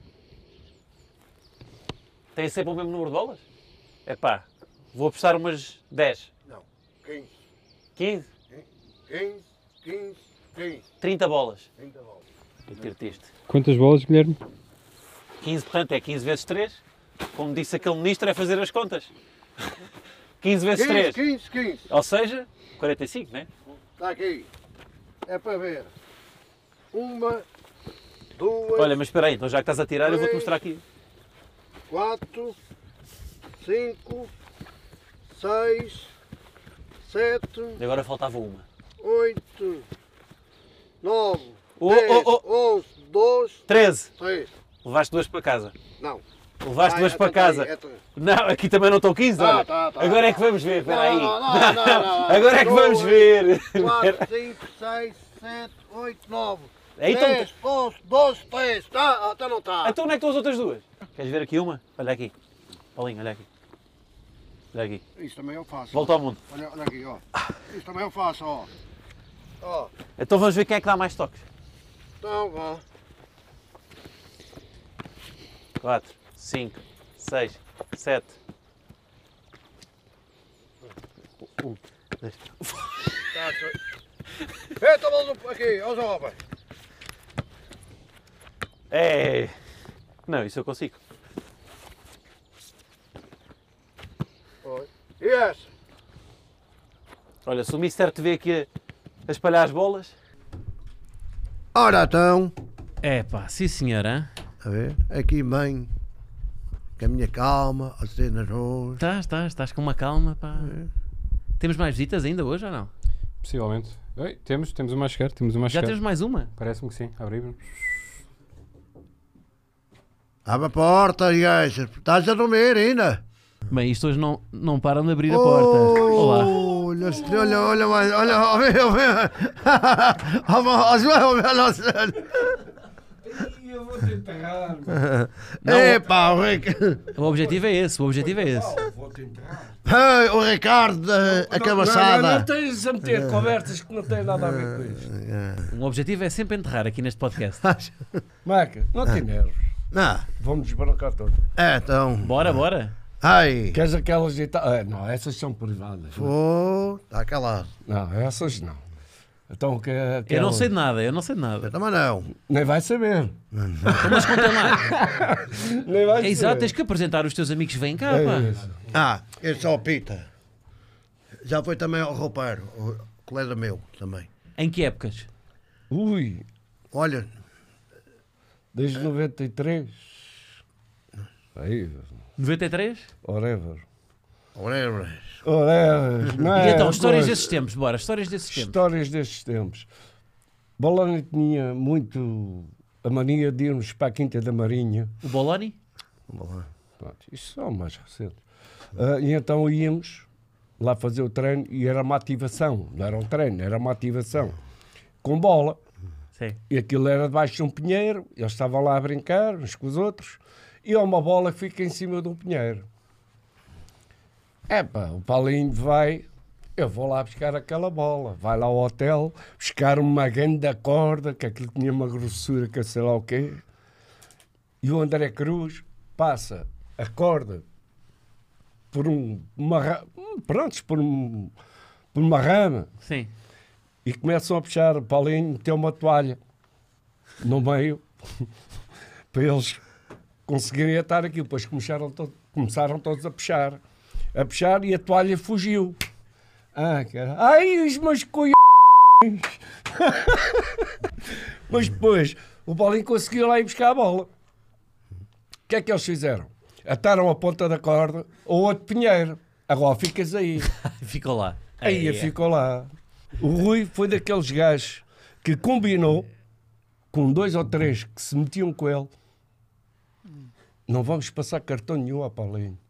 Tem sempre o mesmo número de bolas? É pá, vou apostar umas dez. Não, quinze. quinze? quinze, quinze, quinze. trinta bolas. trinta bolas. Eu tiro-te isto. Quantas bolas, Guilherme? quinze, portanto, é quinze vezes três. Como disse aquele ministro, é fazer as contas. quinze vezes três. quinze, quinze. Ou seja, quarenta e cinco, não é? Está aqui. É para ver. Uma, duas, Olha, mas espera aí, então já que estás a tirar, eu vou-te mostrar aqui. quatro, cinco, seis, sete, E agora faltava uma. oito, nove, Oh, dez, oh, onze, doze, treze. seis. Levaste duas para casa. Não. Levaste Ah, duas é para tanto casa. aí, é tanto. Não, aqui também não estão quinze, Tá, olha. tá, tá, Agora é tá. que vamos ver, espera aí. Não, não, não, não, não. Agora é que vamos ver. quatro, cinco, seis, sete, oito, nove, Aí estão- dez, onze, doze, treze. Tá, até não está. Então onde é que estão as outras duas? Queres ver aqui uma? Olha aqui. Paulinho, olha aqui. Olha aqui. Isso também eu faço. Volta ao mundo. Olha, olha aqui, ó. Isso também eu faço, ó. Ó, Então vamos ver quem é que dá mais toques. então vá. quatro, cinco, seis, sete. um, dois. Tá, tô- Eita, vamos aqui, ó, João, rapaz. É. Não, isso eu consigo. Oi. E essa? Olha, se o mister te vê aqui a, a espalhar as bolas. Ora, então. É pá, sim senhora. A ver, aqui bem. Com a minha calma, a ser nas ruas. Estás, estás, estás com uma calma, pá. Temos mais visitas ainda hoje ou não? Possivelmente. Oi, temos, temos uma a chegar, temos uma a Já chegar. temos mais uma? Parece-me que sim, abrimos. Abre a porta, gajo. Estás a dormir ainda? Bem, isto hoje não, não param de abrir a porta. Olá. Olha, olha, olha, olha, olha, olha, olha. Olha, olha, olha. Eu vou te enterrar. Epá, o Ricardo. O objetivo é esse, o objetivo é esse. Vou te enterrar. Ei, o Ricardo, da- a cabeçada. Não, não, não tens a meter conversas que não têm nada a ver com isto. O objetivo é sempre enterrar aqui neste podcast. Maca, não te nervos. Não, Vamos desbrancar todo. é, então. Bora, bora. Ai, Queres aquelas de Ita- ah, não, essas são privadas. Não, oh, está calado. não essas não. Então que, que Eu não sei de nada, eu não sei de nada. Eu também não. Nem vai saber. Mas conta lá. Nem vai É exato, tens que apresentar os teus amigos que vêm cá, pá. É isso. Ah, esse é o Pita. Já foi também ao roupeiro, o colega meu também. Em que épocas? Ui, Olha, desde noventa e três. Aí, noventa e três? whatever. olha, Whatever. Não E é então, histórias coisa. desses tempos, bora, histórias desses tempos. Histórias destes tempos. Boloni tinha muito a mania de irmos para a Quinta da Marinha. O Boloni? Pronto, isto são mais recentes. Ah, e então íamos lá fazer o treino e era uma ativação. Não era um treino, era uma ativação. Com bola. Sim. E aquilo era debaixo de um pinheiro, eles estavam lá a brincar uns com os outros, e há uma bola que fica em cima de um pinheiro. Epá, o Paulinho vai, eu vou lá buscar aquela bola, vai lá ao hotel, buscar uma grande corda, que aquilo tinha uma grossura que eu sei lá o quê, e o André Cruz passa a corda por um, uma, ra- prontos, por, um, por uma rama, Sim. e começam a puxar. O Paulinho meteu uma toalha no meio para eles conseguirem atar aquilo. Depois começaram, to- começaram todos a puxar, a puxar e a toalha fugiu. Ah, cara. Ai, os meus coiões! Mas depois o Paulinho conseguiu lá ir buscar a bola. O que é que eles fizeram? Ataram a ponta da corda ao outro pinheiro. Agora ficas aí. Ficou lá. Aí É, é. ficou lá. O Rui foi daqueles gajos que combinou com dois ou três que se metiam com ele. Não vamos passar cartão nenhum a Paulinho.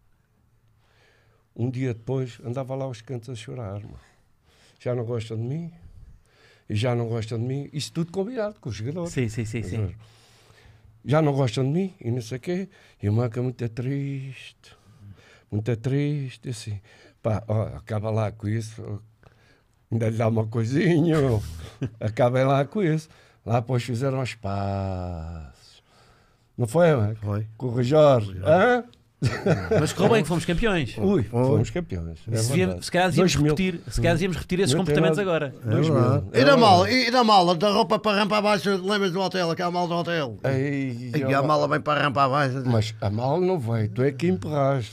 Um dia depois andava lá aos cantos a chorar. Mano. Já não gostam de mim. E já não gostam de mim. Isso tudo combinado com os jogadores. Sim, sim, sim, sim. Já não gostam de mim e não sei o quê. E o Manca muito triste. Muito triste. Assim, pá, ó, acaba lá com isso. Ainda lhe dá uma coisinha. Acabem lá com isso. Lá depois fizeram as pazes. Não foi, mano? Foi. Com o Rui Jorge. Hã? Mas correu bem que fomos campeões. Ui, fomos campeões. É Se, devia- verdade. se calhar devíamos dois mil. repetir, se calhar devíamos repetir esses Não tem comportamentos nada. agora. É dois mil. verdade. É E da verdade. mala? E da mala? Da roupa para rampa abaixo, lembras do hotel? Aquela mala do hotel? Ei, E a mala vem para rampa abaixo. Mas a mala não veio, tu é que empurraste.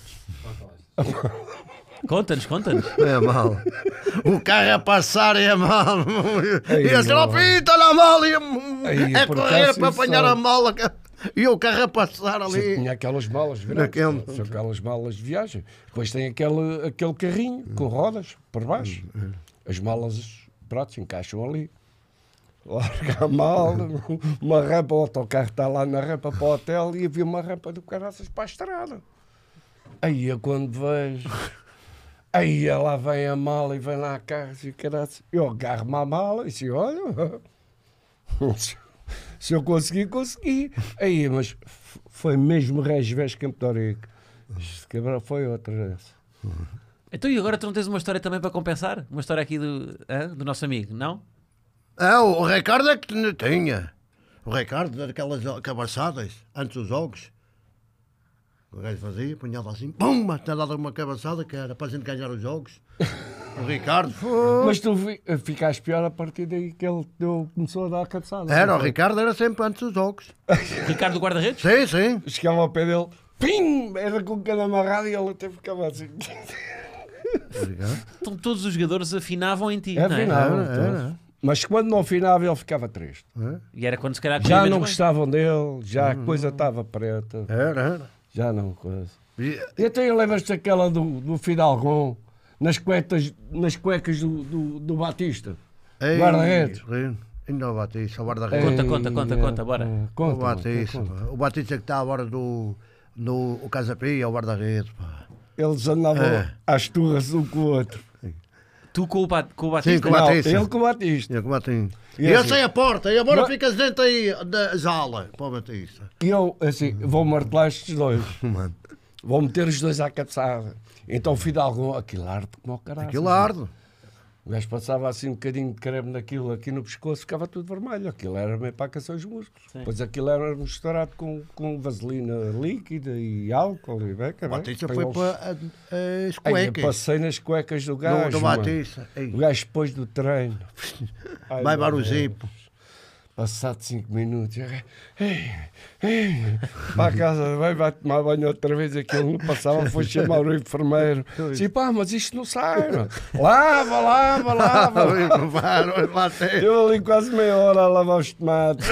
Conta-nos, conta-nos. É a mala. O carro a passar e a mala. Ei, E a não. pita na mala. E Ei, é por correr acaso para isso apanhar sabe. a mala. E o carro a passar Você ali. tinha aquelas malas grandes, Naquele- são aquelas malas de viagem. Depois tem aquele, aquele carrinho com rodas por baixo. As malas, pronto, encaixam ali. Larga a mala, uma rampa, o autocarro está lá na rampa para o hotel e havia uma rampa do caraças para a estrada. Aí é quando vejo. Aí lá vem a mala e vem lá a carro e caraças. Eu agarro-me à mala e disse, olha, se eu conseguir, consegui. Aí, mas f- foi mesmo Regis Campo de Ourique. Isto quebrou, foi outra dessa. Então e agora tu não tens uma história também para compensar? Uma história aqui do, hã? do nosso amigo, não? É, o o Ricardo é que tinha- tinha. O Ricardo, daquelas cabaçadas, antes dos jogos. O gajo fazia, punhava assim, pum, tinha dado uma cabaçada que era para a gente ganhar os jogos. O Ricardo, foi. Mas tu fi- ficaste pior a partir daí que ele deu- começou a dar a cabeçada. Era, o Ricardo era sempre antes dos jogos. Ricardo do guarda-redes? Sim, sim. Chegava ao pé dele, pim, era com o cano amarrado e ele até ficava assim. Então todos os jogadores afinavam em ti, É não é? afinava, Era, era. Mas quando não afinava ele ficava triste. E era quando se calhar Já corria não menos bem. gostavam dele, já a coisa estava preta. Era, era. Já não coisa. E- E até lembras-te daquela do, do Fidalgon, nas, cuetas, nas cuecas do, do, do Batista? Ei, Guarda-redes. sim. Ainda o Batista, o guarda-redes. Conta, conta, conta, conta, bora. É, O conta, Batista, conta. pá. O Batista que está agora do, no o Casa Pia, o guarda-redes. pá. Eles andavam É. às turras um com o outro. Tu com o, Bat- com o Sim, Batista? com o Não, Batista. ele com o Batista. E, como assim? E e eu assim? sei a porta, e agora Mas- ficas dentro aí da sala para o Batista. E eu, assim, vou martelar estes dois. Mano, Vou meter os dois à cabeçada. Então o Fidalgon, aquilo arde como o caralho. aquilo arde. O gajo passava assim um bocadinho de creme naquilo aqui no pescoço, ficava tudo vermelho. Aquilo era meio para aquecer os músculos. Sim. Pois aquilo era misturado com, com vaselina líquida e álcool e beca, O Batista né? foi eles- para a- as Ai, eu cuecas passei nas cuecas do gajo. do, do mano. Batista. Ei, O gajo depois do treino. Ai, vai meu para o Deus. zipo. Passado cinco minutos, eu, ei, ei, para a casa, vai, vai tomar banho outra vez. Aquilo não passava, foi chamar o enfermeiro. Disse, pá, mas isto não sai. Mano. Lava, lava, lava. Eu ali quase meia hora a lavar os tomates.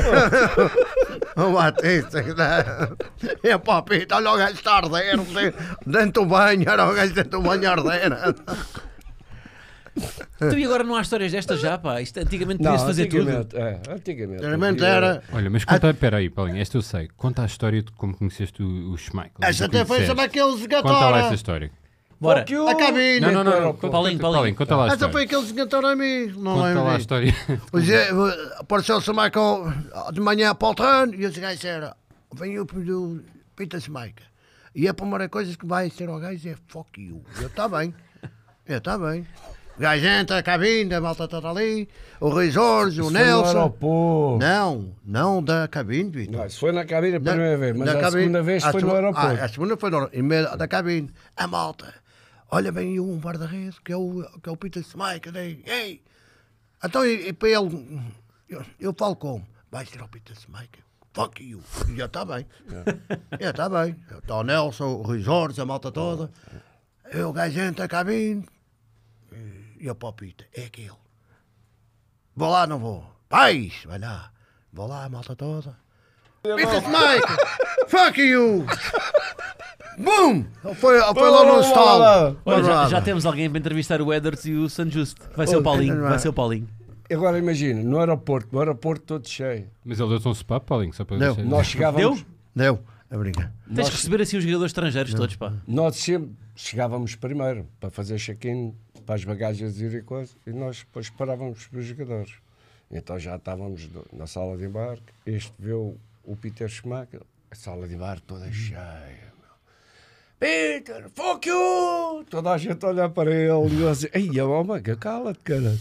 O Batista, que dá. É papito, olha o gajo está a arder dentro do banho, era o gajo dentro do banho a arder. Então e agora não há histórias destas já, pá? Isto antigamente Não, podia-se fazer tudo. antigamente, é, antigamente. Antigamente havia- era. Olha, mas conta, espera aí, Paulinho, esta eu sei. Conta a história de como conheceste o, o Schmeichel. Essa Do que até foi disseste. sobre aqueles Conta lá essa gatora. história. Bora. Fuck you. A cabine. Não, não, não. não. Paulinho, Conta, Paulinho, conta, Paulinho. conta lá a Essa história. foi aqueles que cantaram a mim. Não Conta lembro lá a disso. história. Pois é, apareceu-se o Michael de manhã para o treino e esse gajo disseram, vem o do Peter Schmeichel. E a primeira coisa que vai ser ao gajo é fuck you. Eu, está bem. Eu, está bem. O gajo entra, a cabine, a malta está ali, o Rui Jorge, o Isso foi no Nelson. aeroporto. Não, não da cabine, Vitor. Não, isso foi na cabine a Da- primeira vez, mas da a cabine- segunda vez a foi no segu- aeroporto. Ah, a segunda foi no, em meio da cabine. A malta, olha bem um guarda-redes, que é o, que é o Peter Schmeichel. Ei, ei. Então, e, e para ele, eu, eu falo como? Vai ser o Peter Schmeichel. Fuck you. E já está bem. Já está bem. Está o Nelson, o Rui Jorge, a malta toda. E o gajo entra a cabine. E eu para o Peter, é aquele. Vou lá, não vou. Vais, vai lá. Vou lá, a malta toda. Peter Schmeichel. Fuck you. Boom! Foi, foi lá no estalo. Olha, já, já temos alguém para entrevistar o Edwards e o Sanjusto. Vai ser o Paulinho. Vai ser o Paulinho. Agora imagina, no aeroporto, no aeroporto todo cheio. Mas ele deu-te um sopapo, Paulinho, só para Deu. deixar- Nós chegávamos, Deu? Deu. É brincar. Tens que receber assim os jogadores estrangeiros todos, pá. nós sempre chegávamos primeiro para fazer check-in para as bagagens e coisa, e nós depois parávamos para os jogadores. Então já estávamos do- na sala de embarque, este viu o Peter Schmeichel, a sala de embarque toda cheia. meu. Peter, fuck you! Toda a gente a olhar para ele e eu assim, ei, homem, cala-te, caralho.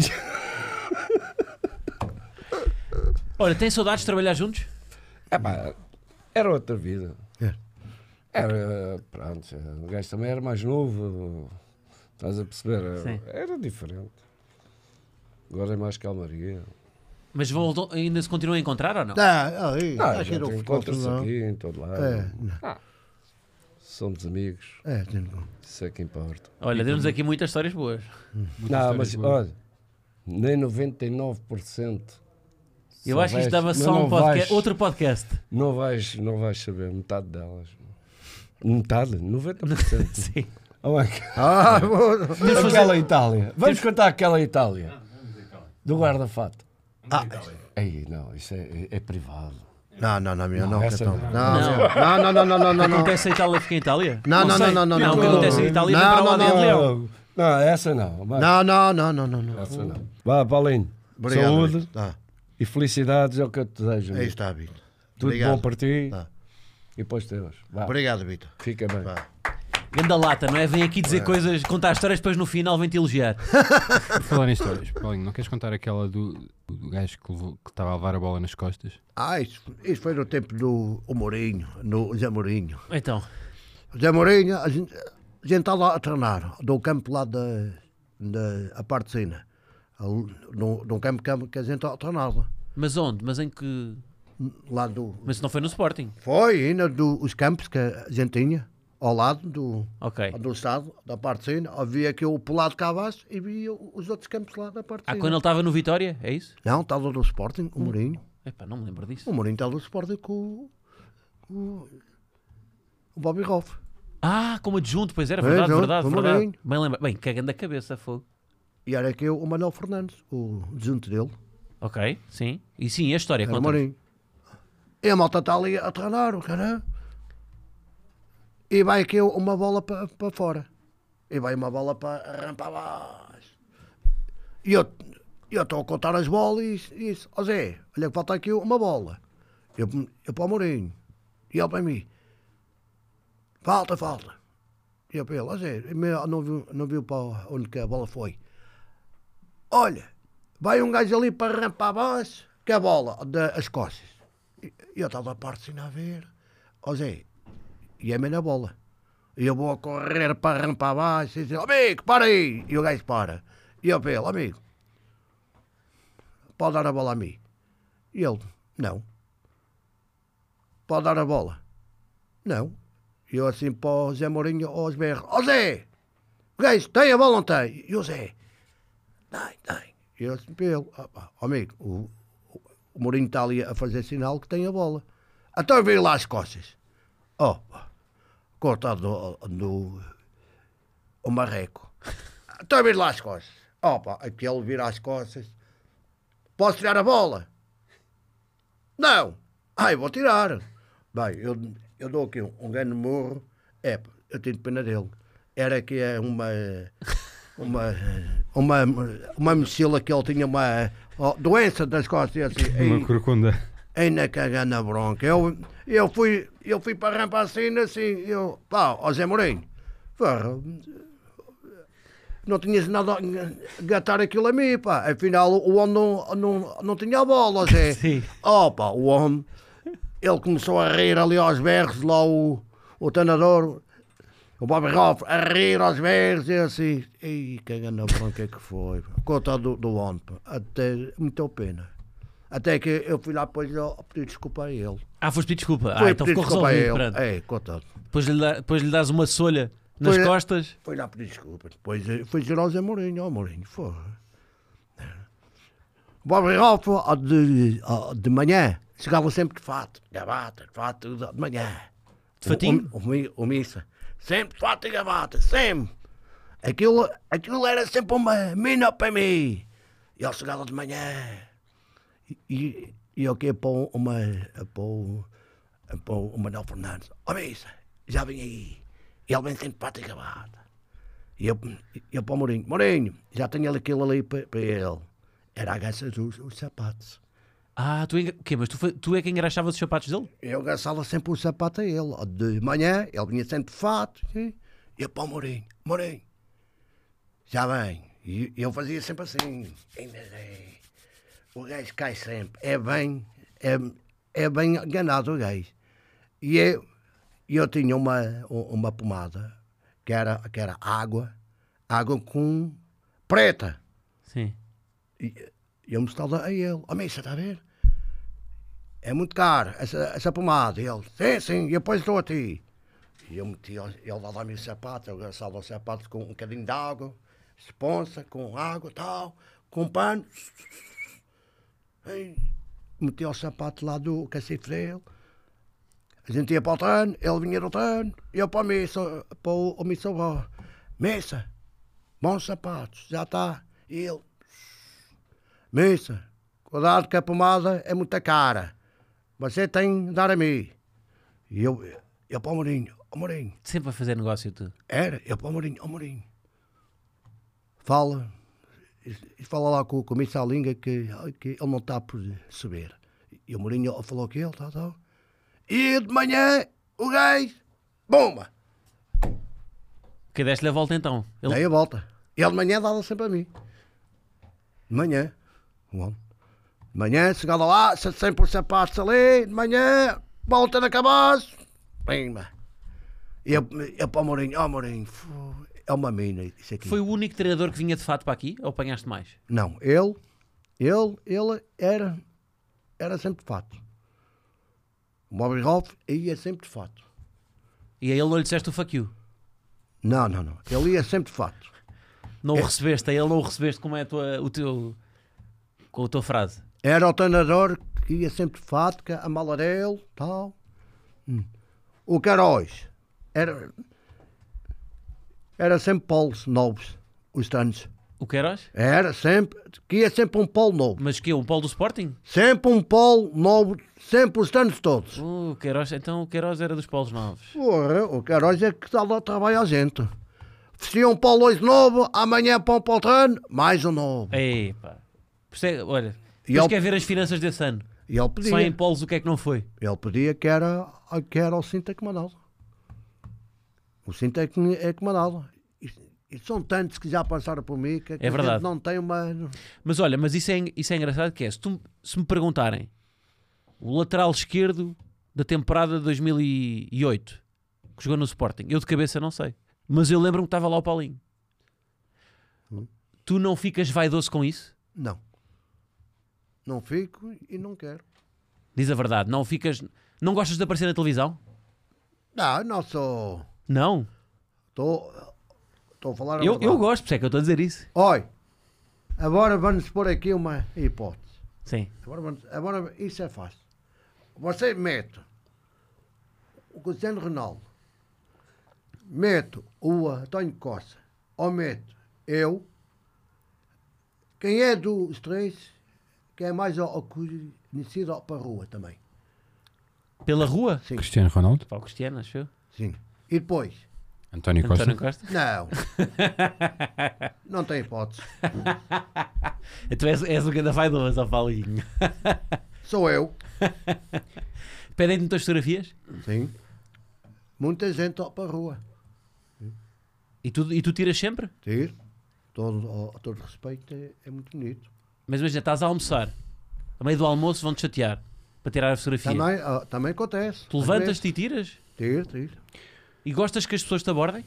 Olha, tem saudades de trabalhar juntos? É pá, era outra vida. É. Era, pronto, o gajo também era mais novo, estás a perceber? Sim. Era diferente. Agora é mais calmaria. Mas voltam, ainda se continuam a encontrar ou não? Tá, aí, Ah, acho que já não te foi encontras não. aqui, em todo lado. É, Ah, somos amigos, é, tem- isso é que importa. Olha, deu-nos aqui muitas histórias boas. Muitas Não, histórias mas boas. olha, nem noventa e nove por cento. Eu acho que isto dava Mas só não um podcast, vais- outro podcast. Não vais, não vais saber metade delas. Metade? noventa por cento. Sim. Oh, my God. Ah, vou- Aquela Itália. Vamos contar aquela Itália. Do guarda-fato. Ah, Ei, não, isso é, é- é privado. não, não, não, minha, Não, não, que essa então. não. Não, Não. não, não, não, não, não, não, não. Acontece em Itália, fica em Itália? Não, não, sei. não, não, não, Não, o que não. acontece em Itália vem Não, para lá não, de não. Leão. Não, essa não. Vai. Não, não, não, não, não, não. Essa não. Vá, Paulinho. Obrigado, Saúde Vitor. Tá. e felicidades é o que eu te desejo. Aí amigo. está, Vitor. Tudo Obrigado. bom para ti Tá. e depois teus. Vá, Obrigado, Vitor. fica bem. Vá. Ganda lata, não é? Vem aqui dizer coisas, contar histórias, depois no final vem-te elogiar. Por falar em histórias, Paulinho, não queres contar aquela do, do gajo que levou- que estava a levar a bola nas costas? Ah, isso, isso foi no tempo do o Mourinho, no Zé Mourinho. Então, O Zé Mourinho, a gente, a gente está lá a treinar, do campo lá da, da a parte de cima. Ali, No, no campo que que a gente está a treinar lá. mas onde? Mas em que... Lá do... Mas não foi no Sporting? Foi ainda dos campos que a gente tinha, ao lado do, Ok. do estado, da parte de cima. Havia aqui o pelado cá abaixo e via os outros campos lá da parte de Ah, cima. quando ele estava no Vitória? É isso? Não, estava do Sporting, o Mourinho. Epá, não me lembro disso. O Mourinho estava do Sporting com, o- com o- o Bobby Roff. Ah, como adjunto, pois era, É, verdade, adjunto, verdade, como verdade. Mourinho. Bem, lembra... Bem, cagando a cabeça, fogo. E era aqui o Manuel Fernandes, o adjunto dele. Ok, sim. E sim, e a história, Era o conta. Mourinho. E a malta está ali a treinar, o cara. E vai aqui uma bola para para fora. E vai uma bola para a rampa abaixo. E eu eu estou a contar as bolas e isso. isso. Ó Zé, olha que falta aqui uma bola. Eu, eu para o Mourinho. E ele para mim. Falta, falta. E eu para ele, ó Zé, meu, não viu, não viu para onde que a bola foi. Olha, vai um gajo ali para a rampa abaixo, que é a bola das costas. E eu estava a parte assim a ver. Ó Zé, e é mesmo a bola. E eu vou a correr para a rampa abaixo e dizer, amigo, para aí. E o gajo para. E eu para ele, amigo, pode dar a bola a mim. E ele, não. Pode dar a bola. Não. E eu assim para o Zé Mourinho, aos berros, ó Zé, o gajo tem a bola ou não tem? E o Zé, tem, tem. E eu assim para ele, ó, ó, amigo, o, o, o Mourinho está ali a fazer sinal que tem a bola. Então eu viro lá as costas. Ó, cortado do, do o marreco. Então eu viro lá as costas. Opa, aquele vira as costas. Posso tirar a bola? Não. Ai, vou tirar. Bem, eu, eu dou aqui um, um grande morro. É, eu tenho pena dele. era que é uma, uma, uma, uma mochila que ele tinha uma oh, doença das costas. Assim, Uma e, corcunda. ainda cagando na bronca. Eu, eu, fui, eu fui para a rampa assim, assim, eu, pá, ó Zé Mourinho, porra, não tinhas nada a gastar aquilo a mim, pá. Afinal, o homem não, não, não tinha bola, Zé. Sim. Oh, pá, o homem, ele começou a rir ali aos berros, lá o, o treinador, o Bob Ralph, a rir aos berros, e assim, e cagando na bronca que foi, pá. Coitado do, do homem, pá. Até, muita pena. Até que eu fui lá depois a pedir desculpa a ele. Ah, foste pedir desculpa. Foi Ah, então pedir ficou desculpa a resolvido. ele. Pronto. É, coitado. Depois lhe, dá- depois lhe dás uma solha nas Foi- costas. Foi lá pedir desculpa. Depois eh, foi dizer ao Zé Mourinho, ó Mourinho, foi. Bob Ralph, ó, de, ó, de manhã, chegava sempre de fato, gravata, de fato, de manhã. De fatinho? O, o, o, o missa. Sempre de fato e gravata, sempre. Aquilo, aquilo era sempre uma mina para mim. E ele chegava de manhã. E, e, e eu queria pôr uma, a pôr, a pôr o Manuel Fernandes. Ó missa, já vem aí. Ele vem sempre de fato e gravata. E eu, eu para o Mourinho, Mourinho, já tenho aquilo ali para, para ele. Era a gaça dos os sapatos. Ah, tu, enga- o quê? Mas tu, foi- tu é que engraxavas os sapatos dele? Eu gastava sempre o sapato a ele. De manhã, ele vinha sempre de fato. E eu para o Mourinho, Mourinho, já vem. E eu fazia sempre assim. Ainda bem. O gajo cai sempre. É bem, é, é bem enganado o gajo. E eu, eu tinha uma, uma pomada que era, que era água, água com preta. Sim. E eu mostrava a ele, ó, mas está a ver? É muito caro essa, essa pomada. E ele, sim, sim, e depois estou a ti. E eu meti, ele dava-me os sapatos, eu gastava os sapatos com um bocadinho de água, esponja, com água e tal, com pano. E meti os sapatos lá do cacifre dele. A gente ia para o treino, ele vinha do treino, e eu para a missa, para o, o missa, missa, bons sapatos, já está. E ele, missa, cuidado que a pomada é muito cara. Você tem de dar a mim. E eu, eu para o Mourinho, ó Mourinho. Sempre a fazer negócio tu. Era, eu para o Mourinho, ó Mourinho. Fala, e, e fala lá com, com o Missa Linga que, que ele não está por subir. E o Mourinho falou que ele, tal, tal. E de manhã, o gajo, bomba. Que deste-lhe a volta então. Ele... Dei a volta. Ele de manhã dava sempre a mim. De manhã. O homem. De manhã, chegava lá, sempre os sapatos ali, de manhã, volta na cabeça, pimba. E eu, eu para o Mourinho, ó Mourinho, fu, é uma mina isso aqui. Foi o único treinador que vinha de fato para aqui ou apanhaste mais? Não, ele, ele, ele era, era sempre de fato. O Bob Ralph ia sempre de fato. E a ele não lhe disseste o fuck you? Não, não, não, ele ia sempre de fato. Não o É. recebeste, a ele não o recebeste como é a tua, o teu, com a tua frase. Era o treinador que ia sempre de fato, que a mala dele, tal. Hum. O Queiroz era, era sempre polos novos, os treinos. O Queiroz? Era sempre, que ia sempre um polo novo. Mas que é um polo do Sporting? Sempre um polo novo, sempre os treinos todos. Uh, o Queiroz, então o Queiroz era dos polos novos. Porra, o Queiroz é que dá lá trabalho à gente. Vestia um polo hoje novo, amanhã pão para o treino, mais um novo. Ei, pá. Por isso é- olha, E depois ele- quer ver as finanças desse ano. E ele pedia, Só em polos o que é que não foi? ele pedia que era, que era o cinto é que mandava. O cinto é que, é que mandava. E, e são tantos que já passaram por mim que, que É a gente verdade. não tem uma... Mas olha, mas isso é, isso é engraçado que é, se, tu- se me perguntarem o lateral esquerdo da temporada de dois mil e oito que jogou no Sporting, eu de cabeça não sei. Mas eu lembro-me que estava lá o Paulinho. Hum. Tu não ficas vaidoso com isso? Não. Não fico e não quero. Diz a verdade, não ficas... Não gostas de aparecer na televisão? Não, não sou... Não. Estou a falar a Eu, verdade. eu gosto, por isso é que eu estou a dizer isso. Olha, agora vamos pôr aqui uma hipótese. Sim. Agora, vamos, agora isso é fácil. Você mete o Cristiano Ronaldo, mete o António Costa, ou mete eu, quem é dos três, que é mais ó, ó, conhecido ó, para a rua também. Pela rua? Sim, Cristiano Ronaldo? Para o Cristiano, acho eu. sim. E depois, António Costa. António Costa? Não. Não tem hipótese. Tu és, és o que ainda vaidoso, ó Paulinho. Sou eu. Pedem-te muitas fotografias? Sim. Muita gente ó, para a rua. E tu, e tu tiras sempre? Tiro. Todo, ó, todo respeito é, é muito bonito. Mas imagina, estás a almoçar. A meio do almoço vão-te chatear para tirar a fotografia. Também, ó, também acontece. Tu levantas-te e tiras? Tiro, tiro. E gostas que as pessoas te abordem?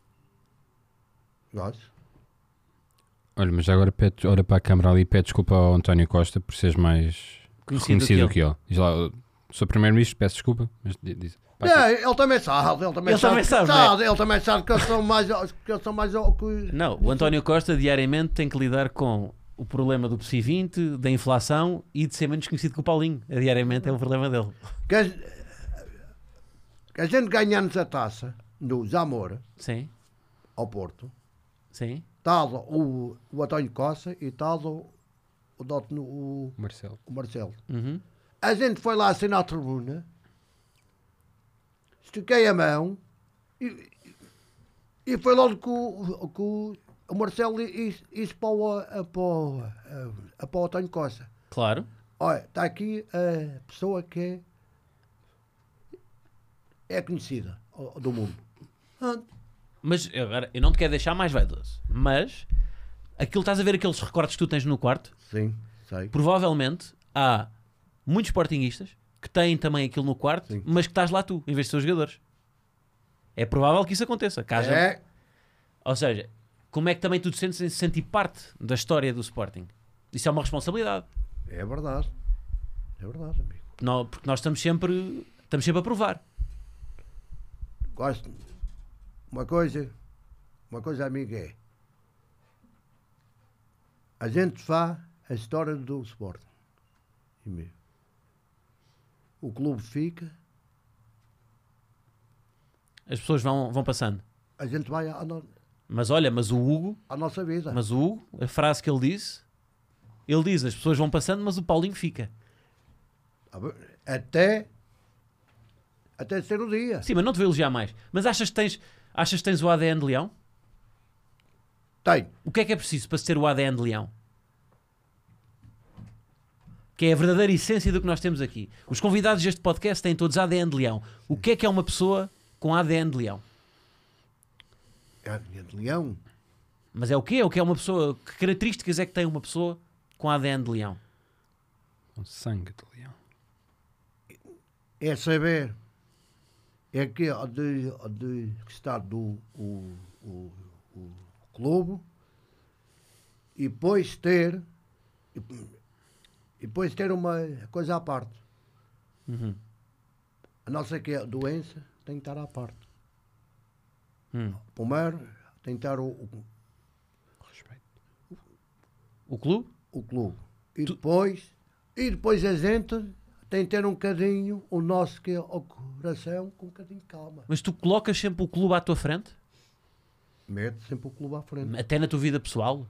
Gosto. Olha, mas já agora pede, olha para a câmara ali e pede desculpa ao António Costa por seres mais Conhecido reconhecido que que ele. Diz lá, sou primeiro-ministro, peço desculpa, mas diz. diz pá, Não, ele também sabe, ele também Ele sabe, também sabe, que- não é? sabe, ele também sabe que eu sou mais, que eu sou mais ó, que- Não, o António Costa diariamente tem que lidar com o problema do P S I vinte, da inflação e de ser menos conhecido que o Paulinho. Diariamente é o problema dele. que, a, que a gente ganhamos a taça no Zamora, Sim, ao Porto, sim. tal o, o António Costa e tal o, o, Dot- o, Marcelo. o Marcelo. Uhum. A gente foi lá assim na tribuna, estiquei a mão e, e foi logo que o, que o, o Marcelo disse disse para o, a- para, o, a- para o António Costa. Claro. Olha, está aqui a pessoa que é, é conhecida ó, do mundo. Ah, Mas agora, eu não te quero deixar mais vaidoso. Mas, aquilo estás a ver aqueles recortes que tu tens no quarto? sim, sei. Provavelmente há muitos sportinguistas que têm também aquilo no quarto, Sim. mas que estás lá tu, em vez de ser os jogadores. É provável que isso aconteça. Que haja- É, Ou seja, como é que também tu te sentes em se sentir parte da história do Sporting? Isso é uma responsabilidade. é verdade. É verdade, amigo. Nó- porque nós estamos sempre, estamos sempre a provar. Gosto. Uma coisa, uma coisa, amigo, é. A gente faz a história do Sporting. E mesmo. O clube fica, As pessoas vão, vão passando. a gente vai à, no- Mas olha, mas o Hugo, à nossa vida. mas o Hugo, a frase que ele disse, ele diz, as pessoas vão passando, mas o Paulinho fica. Até, até ser o dia. Sim, mas não te vou elogiar mais. Mas achas que tens, achas que tens o A D N de Leão? Tem. O que é que é preciso para se ter o A D N de Leão? Que é a verdadeira essência do que nós temos aqui. Os convidados deste podcast têm todos A D N de Leão. O que é que é uma pessoa com A D N de Leão? É a minha de leão. Mas é o quê? É o que é uma pessoa? Que características é que tem uma pessoa com A D N de Leão? Com sangue de leão. É saber. É que há de, há de estar do o, o, o clube e depois ter e, e depois ter uma coisa à parte. Uhum. A nossa que é doença tem que estar à parte. Hum. Primeiro tem que estar o, o, O clube? o clube. E depois, e depois a gente tem que ter um bocadinho o nosso que é o coração com um bocadinho de calma. Mas tu colocas sempre o clube à tua frente? Mete sempre o clube à frente. Até na tua vida pessoal?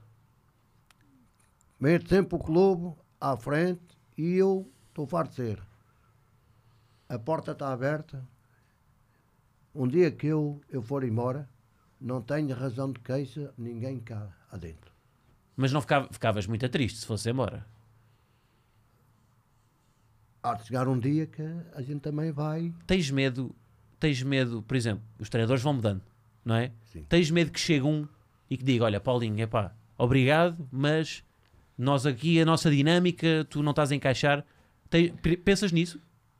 Mete sempre o clube à frente e eu estou farto de ser. A porta está aberta. Um dia que eu, eu for embora, não tenho razão de queixa, ninguém cá adentro. Mas não ficava, ficavas muito triste se fosse embora. Há de chegar um dia que a gente também vai. Tens medo, tens medo, por exemplo, os treinadores vão mudando, não é? Sim. Tens medo que chegue um e que diga, olha, Paulinho, epá, obrigado, mas nós aqui, a nossa dinâmica, tu não estás a encaixar. Tem- pensas nisso?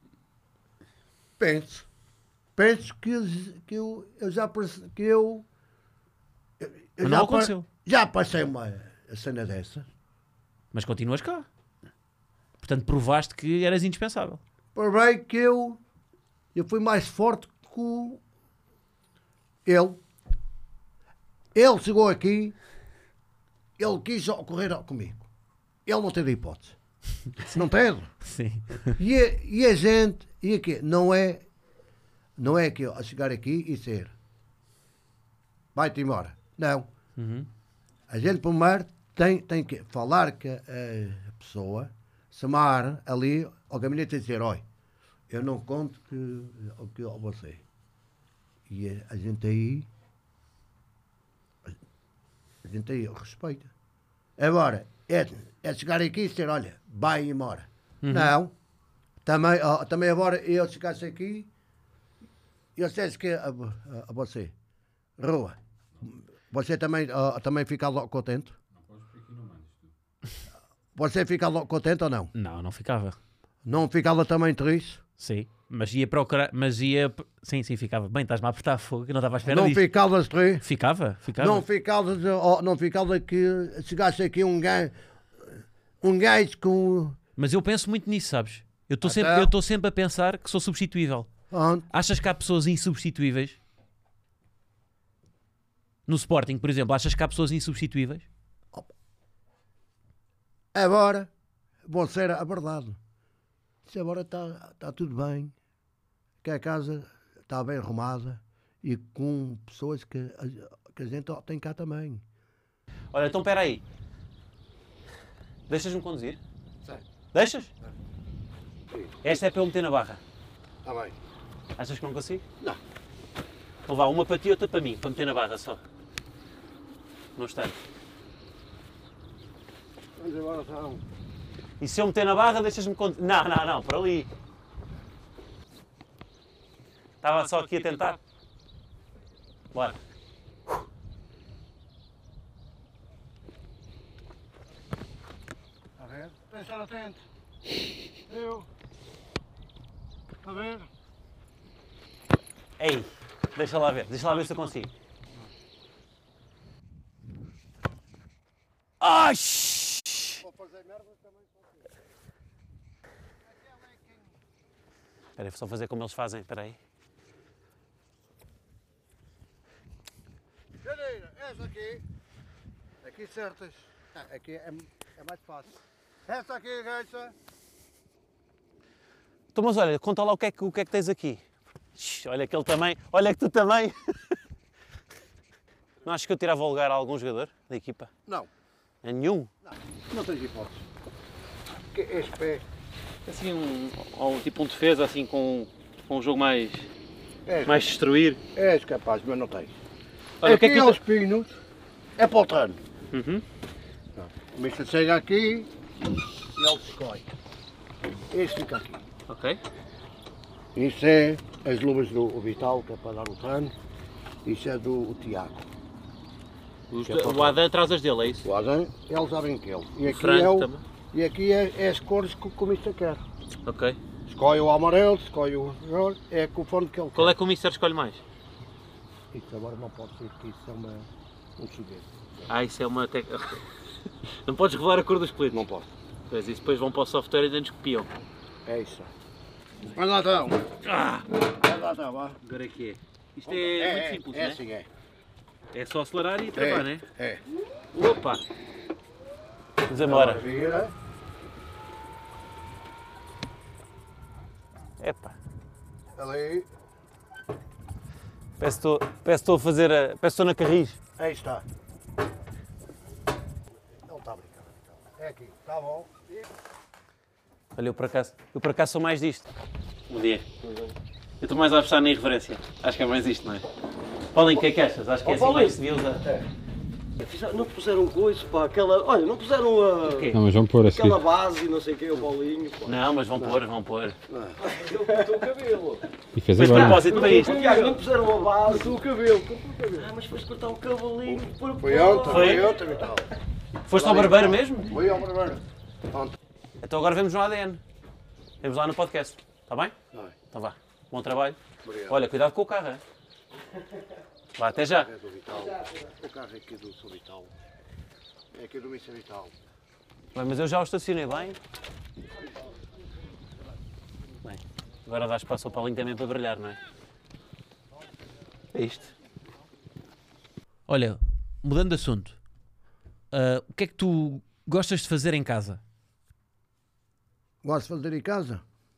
Penso. Penso que, que eu, eu já perce- que eu, eu, eu Mas já não pa- aconteceu. Já passei uma cena dessa. Mas continuas cá. Portanto, provaste que eras indispensável. Por bem que eu, eu fui mais forte que o, ele. Ele chegou aqui, ele quis correr comigo. Ele não teve hipótese. Não teve. Sim. E a, e a gente, e aqui, não é, não é que eu a chegar aqui e ser, vai-te embora. Não. Uhum. A gente primeiro tem, tem que falar com a pessoa, chamar ali ao gabinete e dizer, olha, eu não conto que, que a você. E a, a gente aí gente aí respeita. Agora, é, é chegar aqui e dizer, olha, vai embora. Uhum. Não. Também, ó, também agora eu chegasse aqui e eu dissesse que a, a, a você, Rua, você também, ó, também fica logo contente? Você fica logo contente ou não? Não, não ficava. Não ficava também triste? Sim, mas ia procurar, mas ia... Sim, sim, ficava. Bem, estás-me a apertar fogo, eu não estava à espera Não disto. ficavas triste? Ficava, ficava. Não ficava, ó, não ficava que chegasse aqui um gajo, um gajo com... Mas eu penso muito nisso, sabes? Eu estou Então? sempre, eu estou sempre a pensar que sou substituível. Onde? Achas que há pessoas insubstituíveis? No Sporting, por exemplo, achas que há pessoas insubstituíveis? Agora, vou ser a verdade. Se agora está tá tudo bem, que a casa está bem arrumada e com pessoas que a, que a gente tem cá também. Olha, então espera aí. Deixas-me conduzir? Sim. Deixas? Sim. Esta é para eu meter na barra. Está bem. Achas que não consigo? Não. Então vá, uma para ti e outra para mim, para meter na barra só. Não está. Vamos embora, então. E se eu meter na barra, deixas-me conduzir? Não, não, não, por ali. Estava só aqui a tentar. Bora. A ver? Tem que estar atento. Eu. A ver? Ei, deixa lá ver, deixa lá ver se eu consigo. Ai! Vou fazer merda também. Espera aí, vou só fazer como eles fazem, espera aí. Janeira, essa aqui. Aqui certas. Ah, aqui é, é mais fácil. Essa aqui, gaja. Então, mas olha, conta lá o que é que, o que, é que tens aqui. Ixi, olha aquele também, olha que tu também. Não achas que eu tirava o lugar a algum jogador da equipa? Não. A nenhum? Não, não tens hipótese. Que este pé. Assim, um, ou tipo um defesa, assim, com, com um jogo mais, És, mais destruir. és capaz, mas não tens. Olha, o aqui que é que é tu os pinos, é para o treino. Uhum. O mister chega aqui e ele escolhe. Este fica aqui. Ok. Isso é as luvas do Vital, que é para dar o treino. Isso é do o Tiago. Os, Que é para o Adam traz as dele, é isso? O Adam, eles sabem que ele. E O aqui, Franco é, o, também. e aqui é, é as cores que o mister quer. Ok. Escolhe o amarelo, escolhe o verde, é conforme que ele Qual quer. é que o Mister escolhe mais? Isso agora não pode ser que isso é uma, um segredo. Ah, isso é uma tec... Não podes revelar a cor dos coletes. Não posso. Pois, e depois vão para o software e ainda nos copiam. É isso. Vai lá então. Ah! Vai lá então, vá. Agora é que é. Isto é, muito simples, é, não é é? assim, é. É só acelerar e travar, É, não é? é. Opa! Vamos embora. Vira. Epá, Ali. parece que estou, parece que estou a fazer a... Parece que estou na Carris. Aí está. Não está brincando. É aqui. Está bom. Olha, eu por acaso, eu por acaso sou mais disto. Bom dia. Eu estou mais a apostar na irreverência. Acho que é mais isto, não é? Paulinho, o que é que achas? Acho que é Oh, assim Paulinho. mais se devia usar. Não puseram coisa, pá, aquela. Olha, não puseram a. quê? Não, mas vamos pôr a seguir. Aquela base e não sei o que, o Paulinho, pá. Não, mas vão pôr, vão pôr. Ele cortou o cabelo. E fez Mas de agora. propósito para isto. Tiago, não puseram a base. Cortou o cabelo, cortou o cabelo. Ah, mas foste cortar o cabelinho. Por... Foi ontem, Foi? foi ontem e tal. Foste ao barbeiro mesmo? Foi ao barbeiro. Ontem. Então agora vemos no A D N. Vemos lá no podcast. Está bem? Vai. Então vá. Bom trabalho. Obrigado. Olha, cuidado com o carro, hein? Vá, até já. É do Vital. O carro é aqui do São Vital. É aqui do mister Vital. Bem, mas eu já o estacionei bem. Bem, agora dá espaço ao Paulinho também para brilhar, não é? É isto. Olha, mudando de assunto. ah, o que é que tu gostas de fazer em casa? Gosto de fazer em casa?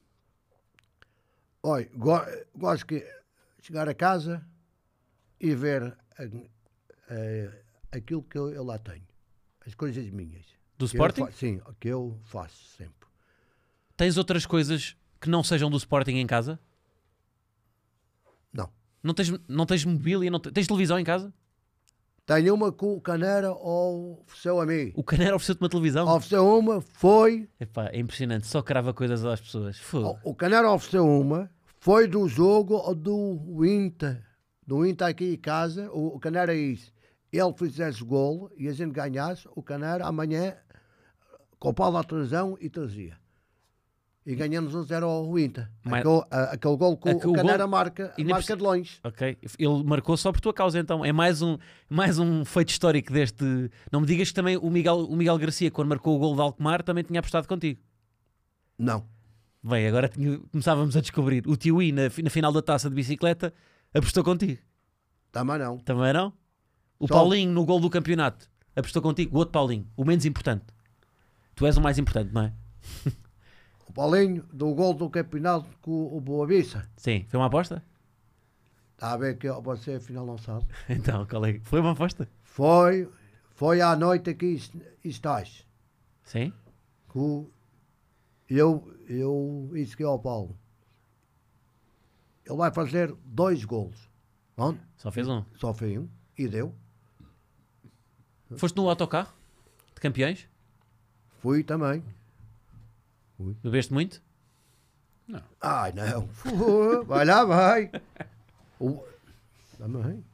Olha, go gosto de chegar a casa e ver a, a, aquilo que eu, eu lá tenho. As coisas minhas. Do Que eu Sporting? fa- Sim, que eu faço sempre. Tens outras coisas que não sejam do Sporting em casa? Não. Não tens, não tens mobília? Não te- tens televisão em casa? Tenho uma que o Canera ofereceu a mim. O Canera ofereceu-te uma televisão? Ofereceu uma, foi... Epá, é impressionante, só crava coisas às pessoas. Fogo. O Canera ofereceu uma, foi do jogo do Inter. Do Inter aqui em casa, o Canera disse, ele fizesse golo e a gente ganhasse, o Canera amanhã comprava a televisão e trazia. E ganhamos um zero ao Inter. Mas- Aquele, a- aquele golo que Aquele o Canera golo- marca, Ainda marca por- de longe. Ok, ele marcou só por tua causa então. É mais um, mais um feito histórico deste. Não me digas que também o Miguel, o Miguel Garcia, quando marcou o golo de Alkmaar, também tinha apostado contigo. Não. Bem, agora tinha- começávamos a descobrir. O Tio I, na, fi- na final da taça de bicicleta, apostou contigo. Também não. Também não? O Só- Paulinho, no gol do campeonato, apostou contigo. O outro Paulinho, o menos importante. Tu és o mais importante, não é? O Paulinho, do gol do campeonato com o Boa Vista. Sim, foi uma aposta? Está a ver que você afinal não sabe. Então, qual é? Foi uma aposta? Foi, foi à noite aqui em estás. Sim? Que o- eu, eu disse que ao Paulo. Ele vai fazer dois golos. Pronto, Só fez um. só fez um. E deu. Foste no autocarro? De campeões? Fui também. Bebeste muito? Ai, não. Fu- Vai lá, vai. O- Também.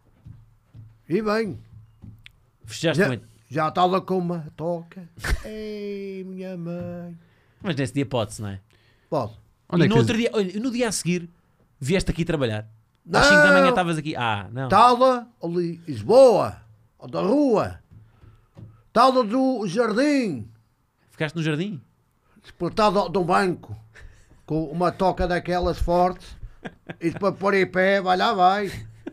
E bem. Festejaste Já, muito? já estava com uma toca. Ei, minha mãe. Mas nesse dia pode-se, não é? Pode. Onde e é no que outro dia, olha, no dia a seguir, vieste aqui trabalhar. Não. Às cinco da manhã estavas aqui. Ah, não. Estava ali, Lisboa, ou da rua. Estava do jardim. Ficaste no jardim? Despertado de um banco. Com uma toca daquelas fortes. E para pôr em pé, vai lá, vai.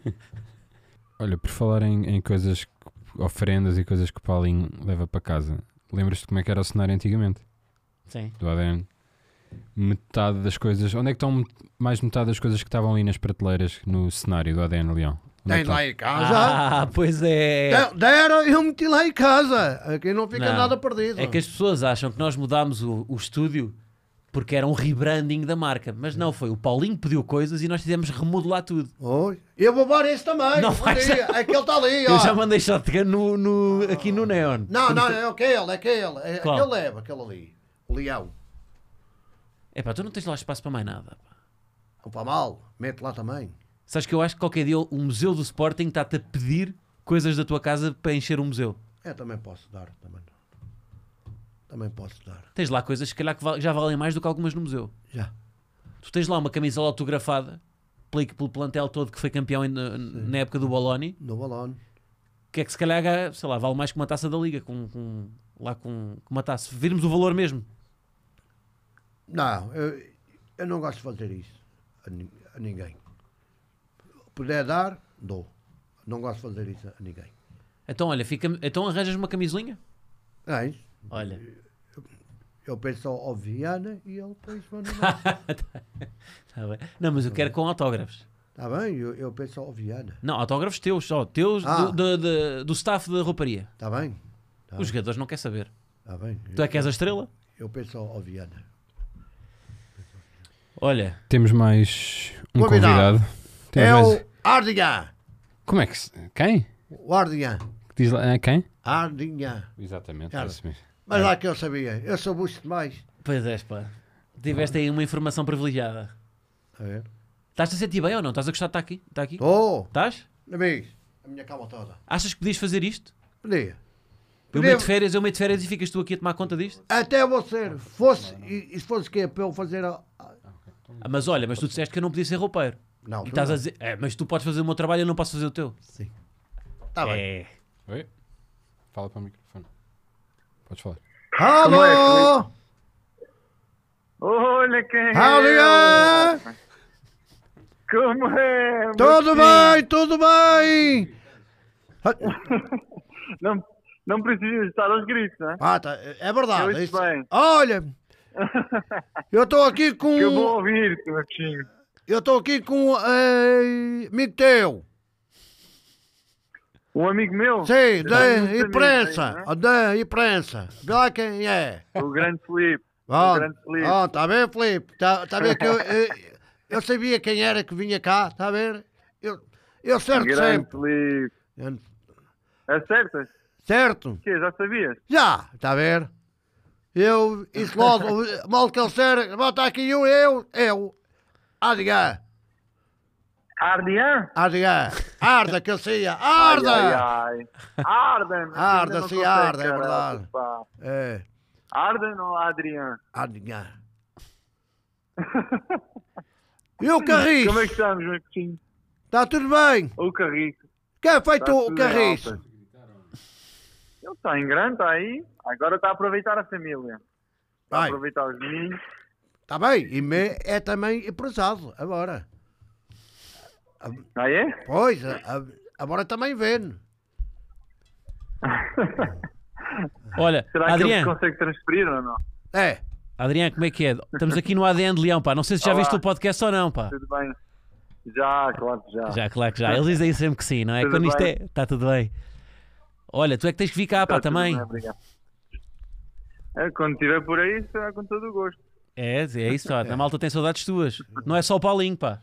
Olha, por falar em, em coisas, que- ofrendas e coisas que o Paulinho leva para casa, lembras-te como é que era o cenário antigamente? Sim. Do A D N? Metade das coisas. Onde é que estão met- mais metade das coisas que estavam ali nas prateleiras no cenário do A D N Leão? Onde é Tem que lá estão? em casa. Ah, pois é. De- Dera, eu meti lá em casa. Aqui não fica Não. nada perdido. É que as pessoas acham que nós mudámos o, o estúdio porque era um rebranding da marca. Mas não foi. O Paulinho pediu coisas e nós fizemos remodelar tudo. Oi. Eu vou levar esse também. Não um vais- dia. Aquele está ali, Eu ó. já mandei shotgun no, no, aqui no Neon. Não, não, é aquele, é aquele. É, Qual? aquele leva, aquele ali. O leão. É pá, tu não tens lá espaço para mais nada. Pá. Não para mal. Mete lá também. Sabes que eu acho que qualquer dia o museu do Sporting está-te a pedir coisas da tua casa para encher o museu. É, também posso dar. Também, também posso dar. Tens lá coisas que calhar que val- já valem mais do que algumas no museu. Já. Tu tens lá uma camisola autografada pelo, pelo plantel todo que foi campeão em- na, na época do Boloni, No balão. que é que se calhar, sei lá, vale mais que uma taça da Liga, com, com- lá com, com uma taça. Se virmos o valor mesmo. Não, eu, eu não gosto de fazer isso a, nin- a ninguém. Puder dar, dou. Não gosto de fazer isso a ninguém. Então, olha, fica, então arranjas uma camisolinha? É isso. Olha. Eu penso ao, ao Viana e ele depois manda. Tá bem. Não, mas eu quero com autógrafos. Está bem, eu, eu penso ao Viana. Não, autógrafos teus só. Teus Ah. do, do, do- do staff da rouparia. Está bem? Tá Os bem. jogadores não querem saber. Tá bem. Tu é que és a estrela? Eu penso ao, ao Viana. Olha, Temos mais um Convidado. convidado. Temos É mais- o Ardigan. Como é que se... Quem? O Ardigan. Diz lá, ah, quem? Ardigan. Exatamente. Cara, esse mesmo. Mas lá que eu sabia. Eu sou busto demais. pois és, pá. Tiveste aí uma informação privilegiada. A ver? Estás-te a sentir bem ou não? Estás a gostar de estar aqui? Está aqui? Estou. Estás? Amigos, a minha calma toda. Achas que podias fazer isto? Podia. Eu Podia- meio de férias, eu meio de férias e ficas tu aqui a tomar conta disto? Até você fosse, e, e se fosse que para eu fazer a... a- Ah, mas olha, mas tu disseste que eu não podia ser roupeiro. Não, E tu estás não. a dizer, é, mas tu podes fazer o meu trabalho e eu não posso fazer o teu. Sim. Tá bem. É. Oi? Fala para o microfone. Podes falar. Alô! Olha quem é Alô! eu. Como é? Tudo bem, tudo bem! Não, não precisa estar aos gritos, não é? Ah, tá, é verdade. Eu ouço isso- bem. Olha, eu estou aqui com... Que eu vou ouvir-te, Martinho. Eu estou aqui com eh, amigo teu. Um amigo meu? Sim, Já da tenho muitos imprensa. amigos aí, Da imprensa. Vê lá quem é. não é? O grande Filipe. O Ó, grande Filipe. ó, tá bem, Filipe? Tá, tá bem que eu, eu, eu sabia quem era que vinha cá, tá a ver? Eu, eu O certo grande sempre. Filipe. Eu- Acertas? Certo? Que já sabias? Já, está a ver? Eu, isso logo, mal que ele ser, bota aqui eu, eu, eu. Adiã. Ardian? Adiã. Arda, que eu sei. Ai, Arda! ai, ai. Arden. Arda, Ainda sim, não consegue, arda, é caralho, verdade. pá. É. Arden ou Adrian? Adiã. E o Carris? Como é que estamos, meu coxinho? Está tudo bem? O Carris. Quem é feito Tá o tudo em Carris? alta. Ele está em grande, está aí. Agora está a aproveitar a família. Está a Vai. aproveitar os meninos. Está bem, e me é também empresário, agora. Ah, é? Pois, a- a- agora também vendo. Olha, Será que ele Adriano, consegue transferir ou não? É. Adriano, como é que é? Estamos aqui no A D N de Leão, pá. Não sei se já Olá. viste o podcast ou não, pá. Tudo bem? Já, claro que já. Já, claro que já. Eles dizem sempre que sim, não é? Tudo Quando isto bem. é. Está tudo bem. Olha, tu é que tens que vir cá, pá, Tá tudo também. bem, obrigado. É, quando estiver por aí, será com todo o gosto. É, é isso, pá. A malta tem saudades tuas. Não é só o Paulinho, pá.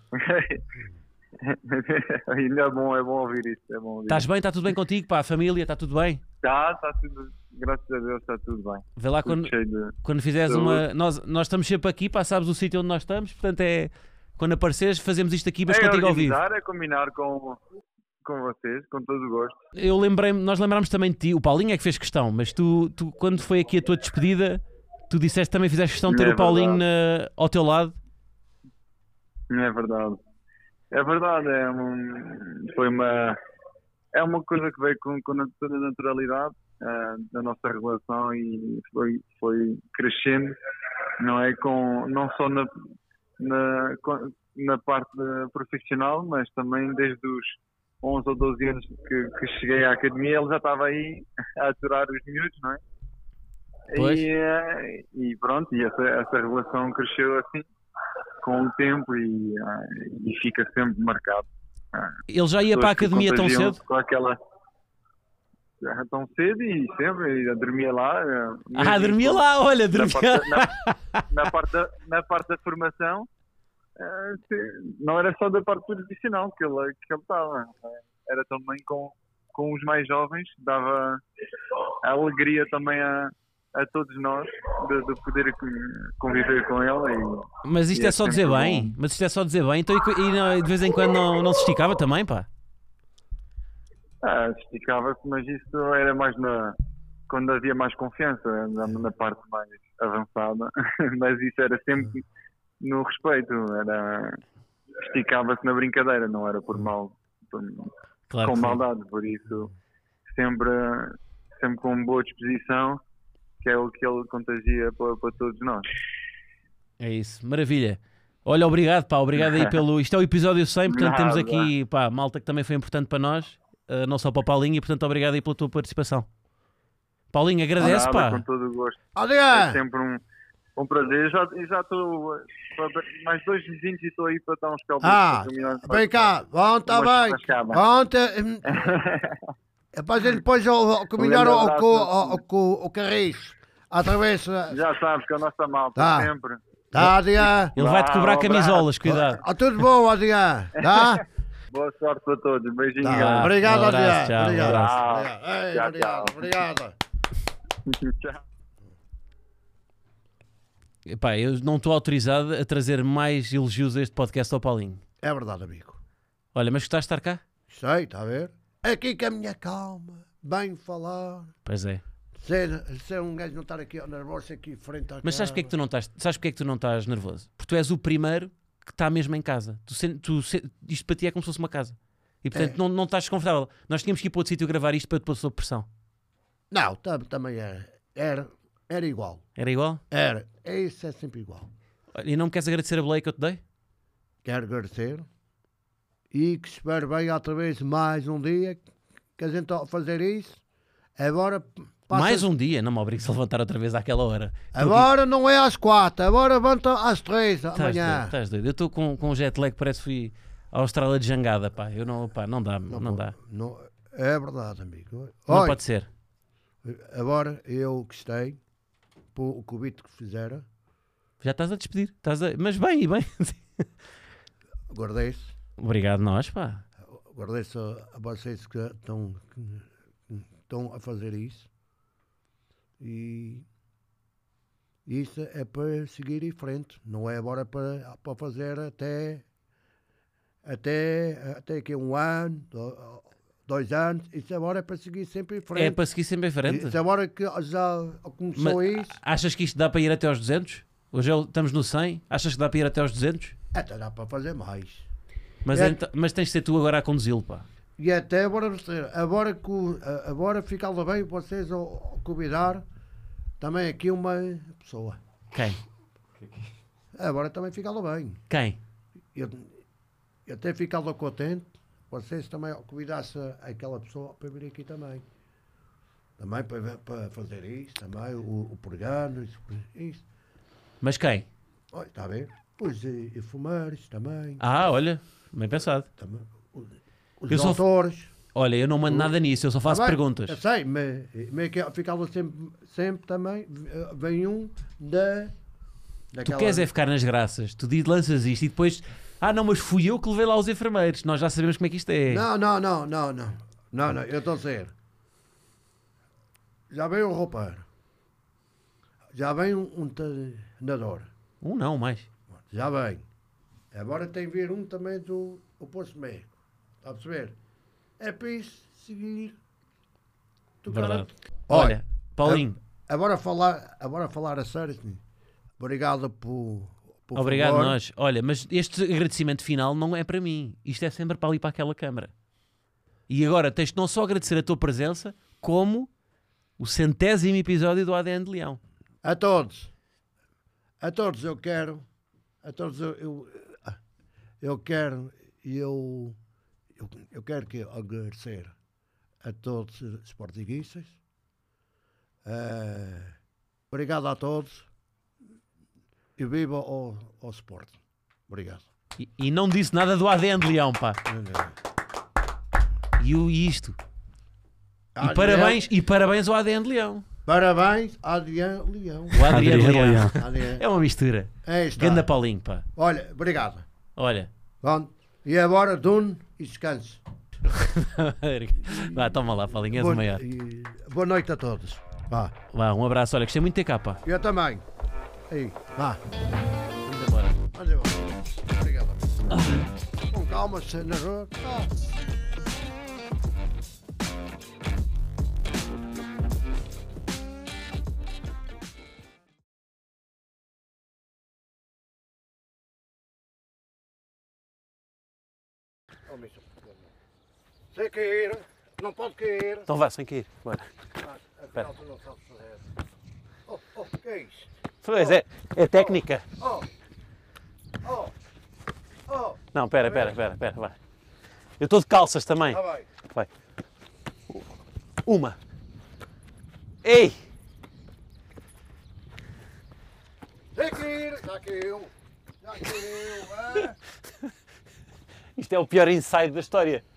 Ainda é bom, é bom ouvir isso. É bom ouvir. Estás bem? Está tudo bem contigo, pá? A família, está tudo bem? Tá, está tudo. Graças a Deus está tudo bem. Vê lá Tudo quando, cheio de quando fizeres saúde. uma. Nós, nós estamos sempre aqui, pá, sabes o sítio onde nós estamos, portanto é. Quando apareceres, fazemos isto aqui, mas É contigo ao vivo. organizar, é combinar com, com vocês, com todo o gosto. Eu lembrei nós lembrámos também de ti, o Paulinho é que fez questão, mas tu, tu quando foi aqui a tua despedida, tu disseste também fizeste questão de ter É o Paulinho na- ao teu lado. É verdade. É verdade, é um, foi uma é uma coisa que veio com, com toda a naturalidade ah, da nossa relação e foi, foi crescendo, não é? Com, não só na, na, com- na parte profissional, mas também desde os onze ou doze anos que, que cheguei à academia, ele já estava aí a aturar os miúdos, não é? Pois. E, eh, e pronto, e essa, essa relação cresceu assim com o tempo e, ah, e fica sempre marcado. Ah, Ele já ia para a pessoas que academia tão contagiam cedo? Com aquela... Já tão cedo e sempre, e dormia lá. eh, Ah, mesmo dormia com- lá, olha, na dormia parte da- Na, na parte da, na parte da formação, eh, sim, não era só da parte profissional que ele que ele estava, era também com, com os mais jovens, dava alegria também a, a todos nós de, de poder conviver com ele. E, Mas isto e é só dizer sempre bem, bom. mas isto é só dizer bem, então, e, e não- de vez em quando não, não se esticava também, pá? Ah, esticava-se, mas isso era mais na, quando havia mais confiança, na, na parte mais avançada. Mas isso era sempre no respeito, era esticava-se na brincadeira, não era por mal, por- Claro com que sim. maldade, por isso sempre, sempre com boa disposição, que é o que ele contagia para, para todos nós. É isso, maravilha. Olha, obrigado, pá, obrigado aí pelo. Isto é o episódio cem, portanto temos Nada. aqui, pá, malta que também foi importante para nós, eh, não só para o Paulinho, e portanto obrigado aí pela tua participação. Paulinho, agradece, Nada, pá. com todo o gosto. Adriano! É sempre um, um prazer. Já já estou mais dois vizinhos e estou aí para dar uns caldos. Ah, vem cá, vão, está Uma bem. churrascada. Ontem, depois ele depois ao combinar Um o grande com abraço. o Carris, através. Já sabes que a nossa malta Tá. sempre. Tá, Adriano? Ele vai-te cobrar camisolas, cuidado. Ah, tudo bom, Adriano? Tá? Boa sorte para todos. Beijinho. Tá. grande. Obrigado, Um abraço, Adriano. tchau, um Obrigado. abraço. Obrigado. Ei, Tchau, obrigado. tchau. Obrigado. Tchau. Epá, eu não estou autorizado a trazer mais elogios a este podcast ao Paulinho. É verdade, amigo. Olha, mas gostaste de estar cá? Sei, está a ver? Aqui com a minha calma, bem falar. Pois é. Ser, ser um gajo não estar aqui nervoso aqui frente à Mas sabes porque é que tu não estás, sabes porque é que tu não estás nervoso? Porque tu és o primeiro que está mesmo em casa. Tu, sen- tu, sen- isto para ti é como se fosse uma casa. E portanto É. não, não estás desconfortável. Nós tínhamos que ir para outro sítio gravar isto para te pôr sob pressão. Não, tam- também era. Era, era igual. Era igual? Era. É isso, é sempre igual. Olha, e não me queres agradecer a boleia que eu te dei? Quero agradecer e que espero bem outra vez mais um dia que a gente está a fazer isso. Agora passa- Mais um dia, não me obrigues a levantar outra vez àquela hora. Estou Agora não é às quatro, agora levanta às três aqui- da Estás doido, manhã. estás doido. Eu estou com, com um jet lag, parece que fui à Austrália de jangada, pá. Eu não, pá, não dá, não, dá. Não, é verdade, amigo. Não Olha, pode ser. agora eu gostei por o convite que fizeram. Já estás a despedir. Estás a... Mas bem, e bem. Guardei-se. Obrigado nós, pá. Guardei-se a, a vocês que estão que estão a fazer isso. E isso é para seguir em frente, não é agora para, para fazer até, até, até que um ano, dois anos, isso agora é para seguir sempre em frente. É para seguir sempre em frente. Isso agora que já começou Mas isso. achas que isto dá para ir até aos duzentos? Hoje é o- estamos no cem, achas que dá para ir até aos duzentos? Até dá para fazer mais. Mas, É- então- mas tens de ser tu agora a conduzi-lo, pá. E até agora, agora, que o- agora ficava bem vocês ao, ao convidar também aqui uma pessoa. Quem? Agora também ficava bem. Quem? Eu, eu até ficava contente vocês também convidassem aquela pessoa para vir aqui também. Também para, para fazer isso, também o, o pregano, isso, isso. Mas quem? Olha, está a ver? Os eh, enfermeiros também. Ah, olha, bem pensado. Também. Os, os Eu sou- doutores. Olha, eu não mando nada nisso, eu só faço Tá bem, perguntas. Eu sei, mas, mas que ficava sempre, sempre também, eh, vem um da... Tu daquela- queres é ficar nas graças, tu diz, lanças isto e depois, ah não, mas fui eu que levei lá os enfermeiros, nós já sabemos como é que isto é. Não, não, não, não, não. Não, não, eu estou a dizer. Já vem um roupeiro. Já vem um, um treinador. Um não, mais. Já vem. Agora tem de vir um também do o posto médico. Está a perceber? É para isso seguir. Tu, Verdade. cara- Olha, Paulinho. a- Agora falar, agora falar a sério. sim. Obrigado por. por Obrigado favor. nós. Olha, mas este agradecimento final não é para mim. Isto é sempre para ali para aquela câmara. E agora tens de não só agradecer a tua presença, como o centésimo episódio do A D N de Leão. A todos. A todos eu quero. A todos eu. Eu, eu quero. Eu, eu, eu quero que agradecer a todos os sportinguistas. Eh, obrigado a todos. E viva o, o Sporting. Obrigado. E, e não disse nada do A D N de Leão, pá. E o e isto. E A D N parabéns, e parabéns ao A D N de Leão. Parabéns, Adriano Leão. O Adriano Adriano Leão. Adriano. É uma mistura. É isto. Ganda Paulinho, pá. Olha, obrigado. Olha. Pronto. E agora, Duno e descanse. Vá, toma lá, Paulinho, és o Boa- maior. e boa noite a todos. Vá. Vá, um abraço. Olha, gostei muito de ter cá, pá. Eu também. Aí, vá. Vamos embora. Vamos embora. Obrigado. Com calma, senador. Ah. Oh, mister. Sem cair, não pode cair. Então vá, sem cair. Bora. Ah, afinal, tu não sabes fazer. Oh, oh, que é isto? Pois é, é técnica. Oh, oh, oh. Não, pera, pera, pera, pera, vai. Eu estou de calças também. Ah, vai. Vai. Uma. Ei! Sem cair, já caiu. Já caiu, ah. Isto é o pior ensaio da história.